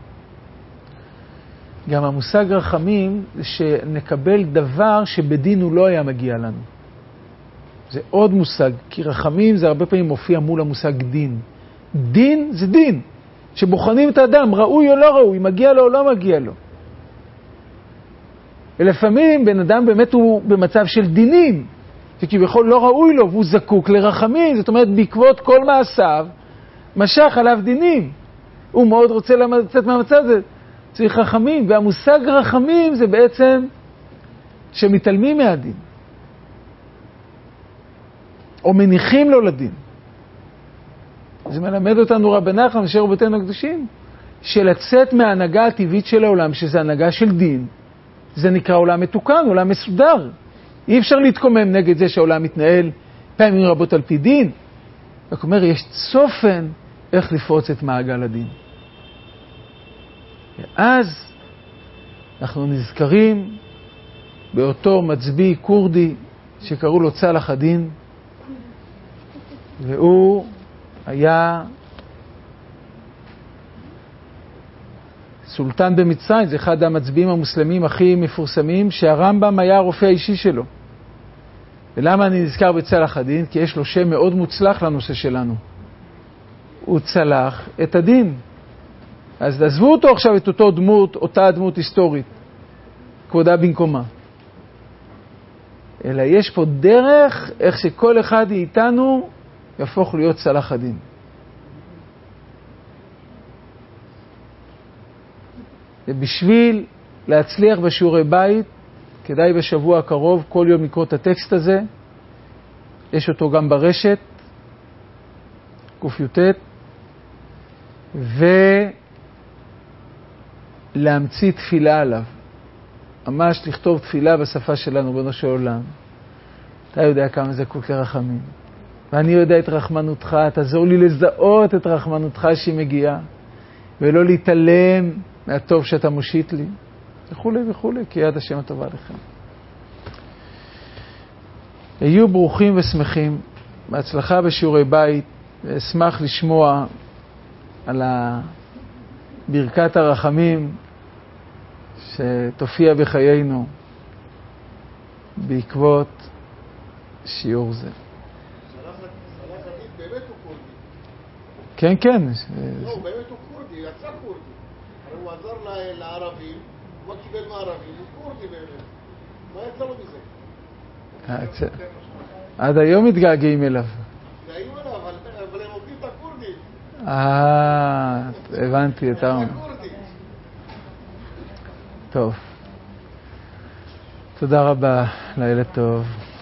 גם המושג רחמים זה שנקבל דבר שבדין הוא לא היה מגיע לנו. זה עוד מושג, כי רחמים זה הרבה פעמים מופיע מול המושג דין. דין זה דין, שבוחנים את האדם, ראוי או לא ראוי, מגיע לו או לא מגיע לו. ולפעמים בן אדם באמת הוא במצב של דינים, שכביכול לא ראוי לו, והוא זקוק לרחמים, זאת אומרת בעקבות כל מעשיו, משך עליו דינים. הוא מאוד רוצה לצאת מהמצב הזה, צריך רחמים, והמושג רחמים זה בעצם שמתעלמים מהדין, או מניחים לו לדין. זה מלמד אותנו רבי נחמן אשר רבותינו הקדושים, שלצאת מההנהגה הטבעית של העולם, שזה הנהגה של דין, זה נקרא עולם מתוקן, עולם מסודר. אי אפשר להתקומם נגד זה שהעולם מתנהל פעמים רבות על פי דין. רק אומר, יש צופן איך לפרוץ את מעגל הדין. ואז אנחנו נזכרים באותו מצביא קורדי שקראו לו צלח הדין, והוא היה סולטן במצרים, זה אחד המצביאים המוסלמים הכי מפורסמים, שהרמב"ם היה הרופא האישי שלו. ולמה אני נזכר בצלח הדין? כי יש לו שם מאוד מוצלח לנושא שלנו. הוא צלח את הדין. אז עזבו אותו עכשיו את אותו דמות, אותה דמות היסטורית, כבודה במקומה. אלא יש פה דרך איך שכל אחד איתנו יהפוך להיות צלח הדין. ובשביל להצליח בשיעורי בית, כדאי בשבוע הקרוב כל יום לקרוא את הטקסט הזה. יש אותו גם ברשת, ק"ט, ולהמציא תפילה עליו. ממש לכתוב תפילה בשפה שלנו, ריבונו של עולם. אתה יודע כמה זה כל כך רחמים. ואני יודע את רחמנותך, תעזור לי לזהות את רחמנותך שהיא מגיעה, ולא להתעלם מהטוב שאתה מושיט לי, וכו' וכו', כי יד השם הטובה לכם. היו ברוכים ושמחים, בהצלחה בשיעורי בית, ואשמח לשמוע על ברכת הרחמים שתופיע בחיינו בעקבות שיעור זה. באמת הוא קורדי. כן, כן. לא, הוא באמת הוא קורדי, יצא קורדי. הוא עזר לערבים, הוא קיבל מהערבים, הוא קורדי באמת. מה יצא לו מזה? עד היום מתגעגעים אליו. מתגעגעים אליו, אבל הם עובדים את הקורדית. הבנתי, אתה אומר. טוב. תודה רבה, לילה טוב.